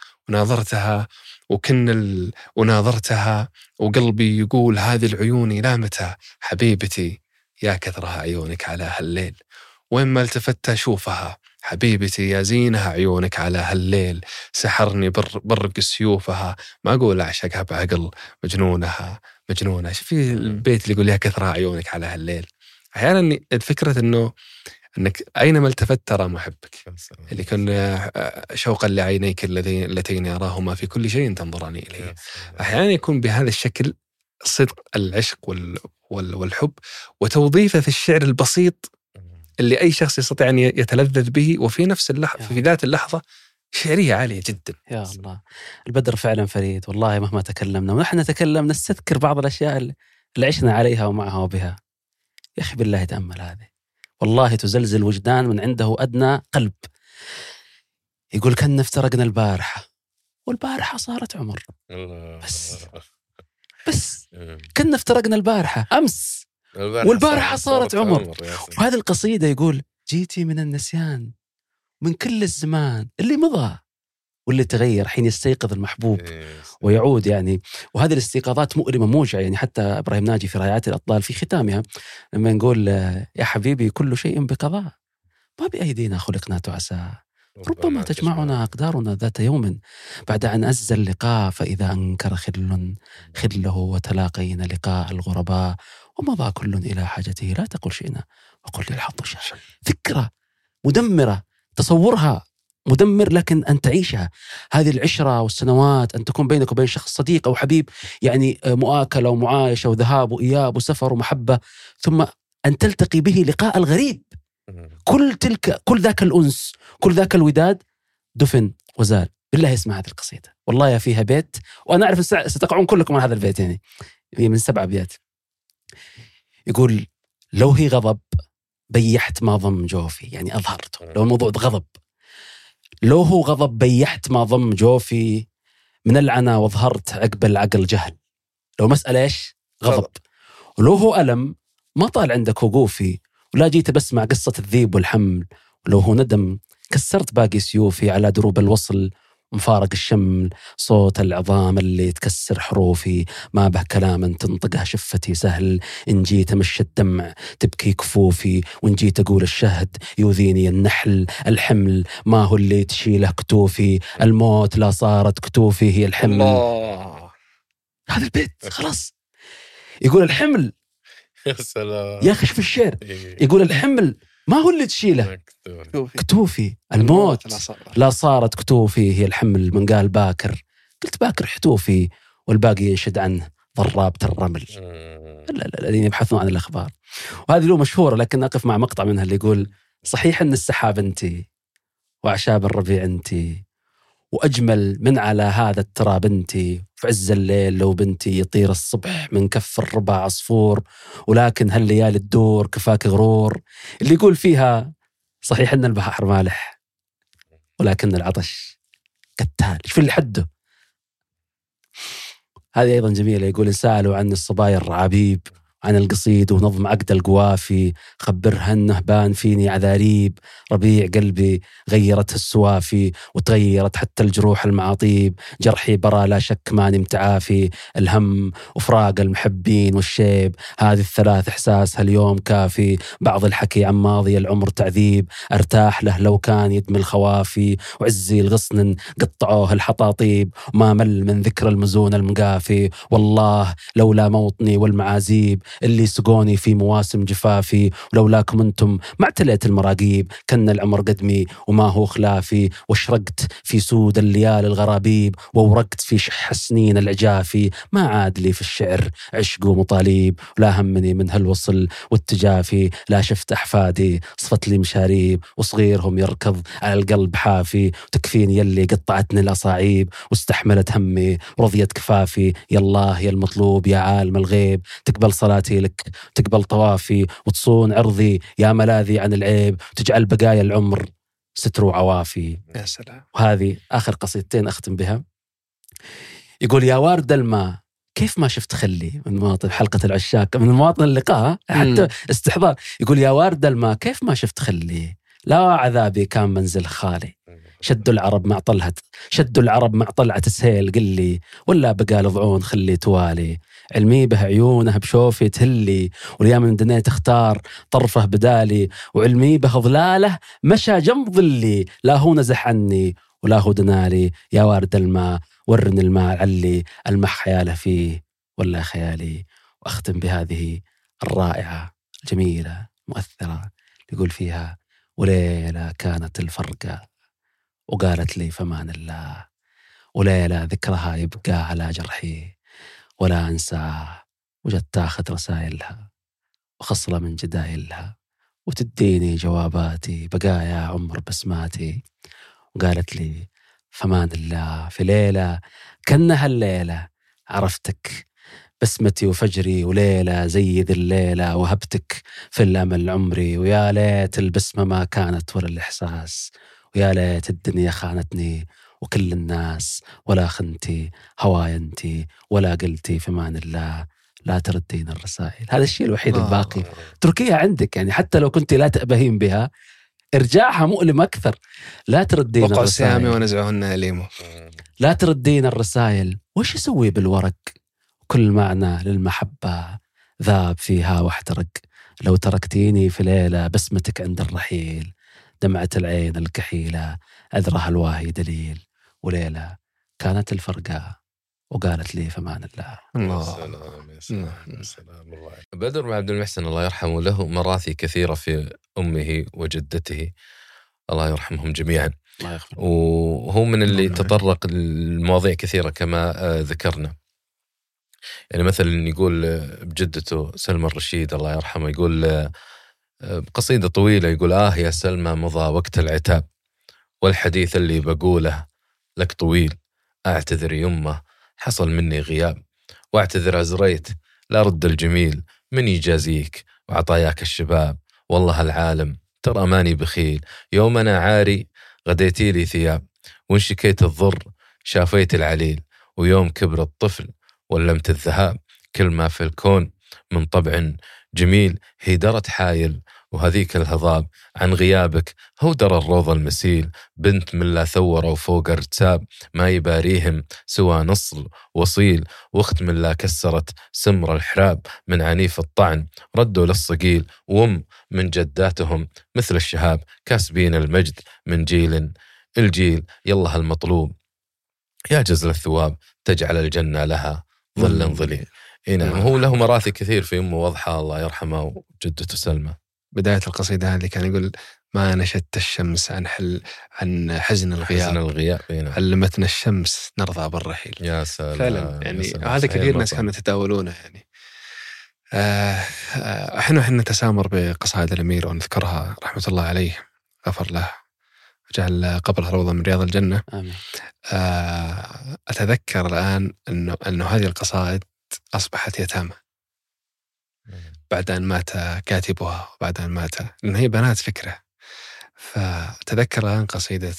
[SPEAKER 3] وناظرتها وقلبي يقول هذه العيون لا متى، حبيبتي يا كثرها عيونك على هالليل، وين ما التفت أشوفها، حبيبتي يا زينها عيونك على هالليل، سحرني برق سيوفها، ما أقول أعشقها بعقل، مجنونها. شوفي البيت اللي يقول يا كثرها عيونك على هالليل. أحيانا الفكرة أنك أينما التفت ترى محبك، اللي كان شوقا لعينيك اللتين يراهما في كل شيء تنظراني إليه. أحيانا يكون بهذا الشكل صدق العشق والحب، وتوظيفه في الشعر البسيط اللي أي شخص يستطيع أن يتلذذ به، وفي نفس اللحظة في ذات اللحظة شعرية عالية جدا.
[SPEAKER 4] يا الله، البدر فعلا فريد والله. مهما تكلمنا ونحن نتكلم نستذكر بعض الأشياء اللي عشنا عليها ومعها وبها. يا أخي بالله تأمل هذه، والله تزلزل وجدان من عنده أدنى قلب. يقول كنا افترقنا البارحة والبارحة صارت عمر. بس كنا افترقنا البارحة أمس والبارحة صارت عمر. وهذه القصيدة يقول جيتي من النسيان من كل الزمان اللي مضى واللي تغير حين يستيقظ المحبوب ويعود يعني. وهذه الاستيقاظات مؤلمة موجعة يعني. حتى إبراهيم ناجي في رايات الأطلال في ختامها لما نقول يا حبيبي كل شيء بقضاء ما بأيدينا خلقنا تعسى ربما تجمعنا أقدارنا ذات يوم بعد أن أزل اللقاء فإذا أنكر خله وتلاقينا لقاء الغرباء ومضى كل إلى حاجته لا تقل شئنا وقل للحظ شاء. فكرة مدمرة، تصورها مدمر، لكن أن تعيشها هذه العشرة والسنوات، أن تكون بينك وبين شخص صديق أو حبيب يعني مؤاكلة ومعايشة وذهاب وإياب وسفر ومحبة، ثم أن تلتقي به لقاء الغريب. كل ذاك الأنس كل ذاك الوداد دفن وزال. بالله اسمع هذه القصيدة والله يا فيها بيت، وأنا أعرف ستقعون كلكم من هذا البيت يعني من 7 أبيات. يقول لو هي غضب بيحت ما ضم جوفي، يعني أظهرته لو الموضوع غضب. لو هو غضب بيحت ما ضم جوفي من العنا وظهرت عقب العقل جهل. لو مسألة إيش غضب. ولو هو ألم ما طال عندك وقوفي ولا جيت بسمع قصة الذيب والحمل. ولو هو ندم كسرت باقي سيوفي على دروب الوصل مفارق الشمل. صوت العظام اللي تكسر حروفي ما به كلام تنطقها شفتي سهل. إن جيت مش الدمع تبكي كفوفي وإن جيت أقول الشهد يؤذيني النحل. الحمل ما هو اللي تشيله كتوفي الموت لا صارت كتوفي هي الحمل.
[SPEAKER 3] الله.
[SPEAKER 4] هذا البيت خلاص يقول الحمل
[SPEAKER 5] يا سلام
[SPEAKER 4] يا أخي في الشعر يقول الحمل ما هو اللي تشيله كتوفي الموت لا صارت كتوفي هي الحمل. من قال باكر قلت باكر حتوفي والباقي ينشد عنه ضرابة الرمل. الذين يبحثون عن الأخبار. وهذه له مشهورة لكن أقف مع مقطع منها اللي يقول صحيح أن السحاب أنتي وأعشاب الربيع أنتي وأجمل من على هذا التراب أنتي في عز الليل لو بنتي يطير الصبح من كف الربع عصفور ولكن هالليالي الدور كفاك غرور. اللي يقول فيها صحيح أن البحر مالح ولكن العطش قتال. إيش في اللي حده. هذه أيضا جميلة. يقول إن سألوا عن الصبايا الرعابيب عن القصيد ونظم عقد القوافي خبرها أنه بان فيني عذاريب. ربيع قلبي غيرت السوافي وتغيرت حتى الجروح المعاطيب. جرحي برا لا شك ماني متعافي. الهم وفراق المحبين والشيب هذه الثلاث إحساسها اليوم كافي. بعض الحكي عن ماضي العمر تعذيب أرتاح له لو كان يدمي الخوافي. وعزي الغصن قطعوه الحطاطيب وما مل من ذكر المزون المقافي. والله لولا موطني والمعازيب اللي سقوني في مواسم جفافي ولولاكم أنتم ما اعتليت المراقيب. كان العمر قدمي وما هو خلافي. واشرقت في سود الليالي الغرابيب وورقت في شح السنين العجافي. ما عاد لي في الشعر عشق ومطاليب ولا همني من هالوصل والتجافي. لا شفت أحفادي صفت لي مشاريب وصغيرهم يركض على القلب حافي. وتكفيني يلي قطعتني الأصاعيب واستحملت همي ورضيت كفافي. يا الله يا المطلوب يا عالم الغيب تقبل صلاتي لك تقبل طوافي وتصون عرضي يا ملاذي عن العيب وتجعل بقايا العمر ستر وعوافي.
[SPEAKER 3] يا سلام.
[SPEAKER 4] وهذه آخر قصيدتين أختم بها. يقول يا وارد الماء كيف ما شفت خلي من مواطن حلقة العشاق من مواطن اللقاء حتى استحضار. يقول يا وارد الماء كيف ما شفت خلي لا عذابي كان منزل خالي. شدوا العرب مع طلعة السيل قلي ولا بقى لضعون خلي توالي. علمي به عيونه بشوفي تهلي واليوم من دنيت اختار طرفه بدالي. وعلمي به ظلاله مشى جنب ظلي لا هو نزح عني ولا هو دنالي. يا وارد الماء ورن الماء علي المح خياله فيه ولا خيالي. وأختم بهذه الرائعة الجميلة مؤثرة يقول فيها وليلة كانت الفرقة وقالت لي فمان الله. وليلة ذكرها يبقى على جرحي ولا أنساه. وجدت تاخذ رسائلها وخصلة من جدايلها وتديني جواباتي بقايا عمر بسماتي. وقالت لي فمان الله في ليلة كأنها الليلة عرفتك بسمتي وفجري وليلة زي ذي الليلة وهبتك في الأمل عمري ويا ليت البسمة ما كانت ولا الإحساس ويا ليت الدنيا خانتني وكل الناس ولا خنتي هواي انتي ولا قلتي في مان الله لا تردين الرسائل. هذا الشيء الوحيد الباقي تركيها عندك يعني حتى لو كنت لا تأبهين بها ارجاعها مؤلم أكثر. لا تردين
[SPEAKER 3] وقع
[SPEAKER 4] الرسائل
[SPEAKER 3] سامي ونزعهن أليمه.
[SPEAKER 4] لا تردين الرسائل وش يسوي بالورق كل معنى للمحبة ذاب فيها واحترق لو تركتيني في ليلة بسمتك عند الرحيل دمعة العين الكحيلة أذرها الواهي دليل وليلة كانت الفرقة وقالت لي فمان الله.
[SPEAKER 5] سلام الله. بدر بن عبد المحسن الله يرحمه له مراثي كثيرة في أمه وجدته الله يرحمهم جميعا، وهو من اللي تطرق المواضيع كثيرة كما ذكرنا. يعني مثلا يقول بجدته سلمى الرشيد الله يرحمه يقول قصيدة طويلة يقول يا سلمى مضى وقت العتاب والحديث اللي بقوله لك طويل أعتذر يمه حصل مني غياب واعتذر أزريت لا رد الجميل من يجازيك وعطاياك الشباب والله العالم ترى ماني بخيل يوم أنا عاري غديتي لي ثياب وإن شكيت الضر شافيت العليل ويوم كبر الطفل ولمت الذهاب كل ما في الكون من طبع جميل هي درت حايل وهذيك الهضاب عن غيابك هو در الروض المسيل بنت من لا ثوروا فوق ارتساب ما يباريهم سوى نصل وصيل واخت من لا كسرت سمر الحراب من عنيف الطعن ردوا للصقيل وام من جداتهم مثل الشهاب كاسبين المجد من جيل الجيل يلا المطلوب يا جزل الثواب تجعل الجنة لها ظلا ظليل. نعم هو له مراثي كثير في أمه وضحى الله يرحمه وجدته سلمى.
[SPEAKER 3] بداية القصيدة هذه كان يقول ما نشدت الشمس عن حزن الغياب علمتنا الشمس نرضى بالرحيل.
[SPEAKER 5] يا سلام
[SPEAKER 3] فعلا يعني هذا كثير ناس كانوا يتداولونه يعني. احنا نتسامر بقصائد الأمير ونذكرها رحمة الله عليه غفر له وجعل قبره روضة من رياض الجنة.
[SPEAKER 4] آمين.
[SPEAKER 3] أتذكر الآن أنه هذه القصائد أصبحت يتامى بعد أن مات كاتبها وبعد أن مات لأن هي بنات فكرة. فتذكر الآن قصيدة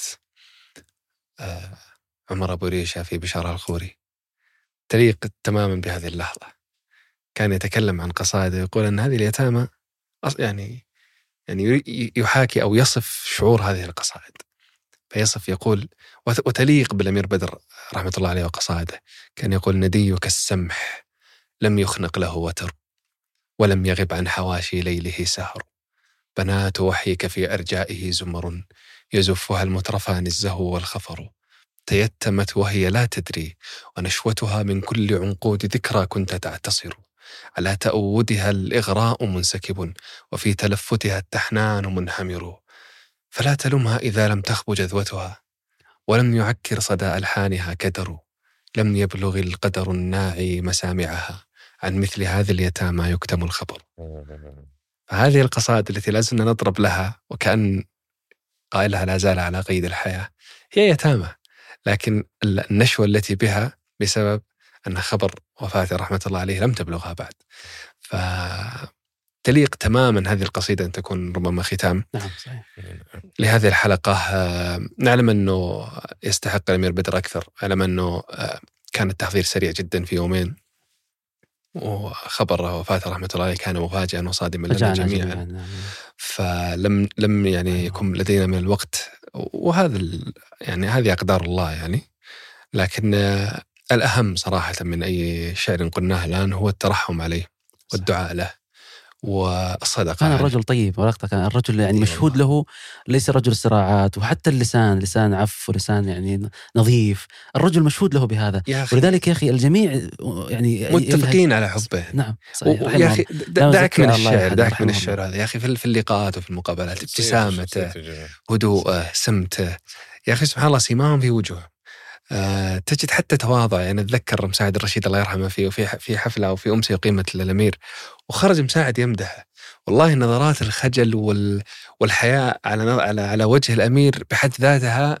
[SPEAKER 3] عمر أبو ريشة في بشارة الخوري تليق تماما بهذه اللحظة. كان يتكلم عن قصائد يقول أن هذه اليتامى يعني يحاكي أو يصف شعور هذه القصائد فيصف يقول وتليق بالأمير بدر رحمة الله عليه وقصائده. كان يقول نديك السمح لم يخنق له وتر ولم يغب عن حواشي ليله سهر بنات وحيك في أرجائه زمر يزفها المترفان الزهو والخفر تيتمت وهي لا تدري ونشوتها من كل عنقود ذكرى كنت تعتصر على تأودها الإغراء منسكب وفي تلفتها التحنان منهمر فلا تلمها إذا لم تخب جذوتها ولم يعكر صدى ألحانها كدر لم يبلغ القدر الناعي مسامعها عن مثل هذه اليتامى يكتم الخبر. فهذه القصائد التي لازلنا نضرب لها وكأن قائلها لا زال على قيد الحياة هي يتامى لكن النشوة التي بها بسبب أن خبر وفاته رحمة الله عليه لم تبلغها بعد. فتليق تماما هذه القصيدة أن تكون ربما ختام لهذه الحلقة. نعلم أنه يستحق الأمير بدر أكثر، نعلم أنه كان التحضير سريع جدا في يومين وخبر وفاته رحمة الله عليه كان مفاجئا وصادما لنا جميعا. فلم يعني يكون لدينا من الوقت وهذا يعني هذه أقدار الله يعني. لكن الأهم صراحة من أي شعر قلناه الآن هو الترحم عليه والدعاء له والصدقة.
[SPEAKER 4] كان الرجل طيب ورقته، كان الرجل يعني مشهود له ليس رجل صراعات، وحتى اللسان لسان عف ولسان يعني نظيف، الرجل مشهود له بهذا. ولذلك يا أخي الجميع يعني
[SPEAKER 3] متفقين على حبه.
[SPEAKER 4] نعم صحيح.
[SPEAKER 3] يا أخي دعك من الشعر، دعك من الشعر هذا يا أخي في اللقاءات وفي المقابلات ابتسامته هدوءه سمته يا أخي سبحان الله سيماهم في وجهه. تجد حتى تواضع. يعني أتذكر مساعد الرشيد الله يرحمه في حفلة أو في أمسية قيمة للأمير وخرج مساعد يمدحه، والله نظرات الخجل والحياء على وجه الأمير بحد ذاتها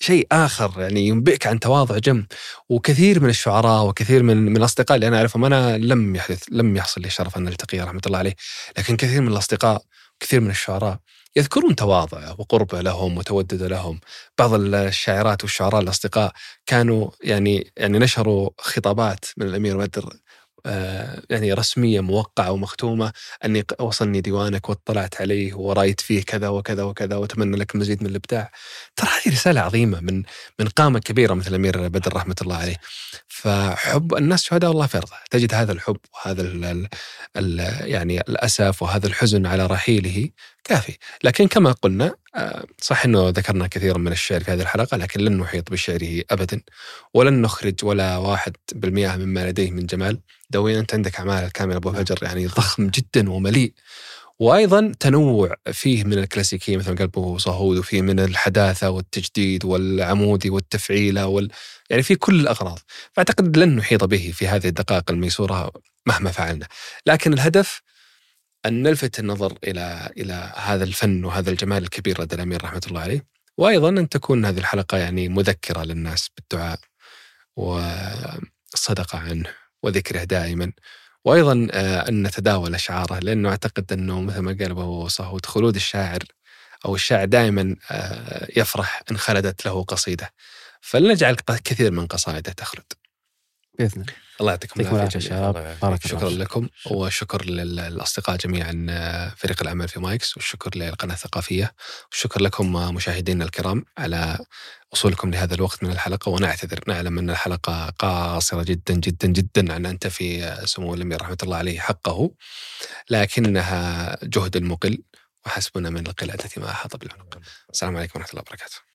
[SPEAKER 3] شيء آخر يعني ينبئك عن تواضع جم. وكثير من الشعراء وكثير من الأصدقاء اللي أنا أعرفهم، أنا لم يحصل لي الشرف أن ألتقيه رحمة الله عليه، لكن كثير من الأصدقاء كثير من الشعراء يذكرون تواضعه وقربه لهم وتودده لهم. بعض الشاعرات والشعراء الأصدقاء كانوا يعني نشروا خطابات من الأمير بدر يعني رسمية موقعة ومختومة، أني وصلني ديوانك واطلعت عليه ورأيت فيه كذا وكذا وكذا وأتمنى لك مزيد من الإبداع. ترى هذه رسالة عظيمة من قامة كبيرة مثل الأمير بدر رحمة الله عليه. فحب الناس شهداء الله في أرضه، تجد هذا الحب وهذا يعني الأسف وهذا الحزن على رحيله كافي. لكن كما قلنا صح أنه ذكرنا كثيرا من الشعر في هذه الحلقة، لكن لن نحيط بشعره أبدا، ولن نخرج ولا 1% مما لديه من جمال. دوين أنت عندك أعمال كامل أبو فجر يعني ضخم جدا ومليء، وأيضا تنوع فيه من الكلاسيكية مثل قلبه صهود، وفيه من الحداثة والتجديد والعمودي والتفعيلة يعني في كل الأغراض. فأعتقد لن نحيط به في هذه الدقائق الميسورة مهما فعلنا، لكن الهدف أن نلفت النظر إلى هذا الفن وهذا الجمال الكبير لدى الأمير رحمة الله عليه، وأيضا أن تكون هذه الحلقة يعني مذكرة للناس بالدعاء والصدقة عنه وذكره دائما، وأيضا أن نتداول أشعاره، لأنه أعتقد أنه مثل ما قال أبو صهود خلود الشاعر أو الشاعر دائما يفرح إن خلدت له قصيدة، فلنجعل كثير من قصائده تخلد
[SPEAKER 4] بإذن
[SPEAKER 3] الله. يعطيكم العافية
[SPEAKER 4] شباب،
[SPEAKER 3] شكرا لكم، وشكر للأصدقاء جميعا فريق العمل في مايكس، والشكر للقناة الثقافية، والشكر لكم مشاهدينا الكرام على وصولكم لهذا الوقت من الحلقة. ونعتذر، نعلم أن الحلقة قاصرة جدا جدا جدا عن أن تفي سمو الأمير رحمة الله عليه حقه، لكنها جهد المقل وحسبنا من القلادة ما أحاط بالعنق. السلام عليكم ورحمة الله وبركاته.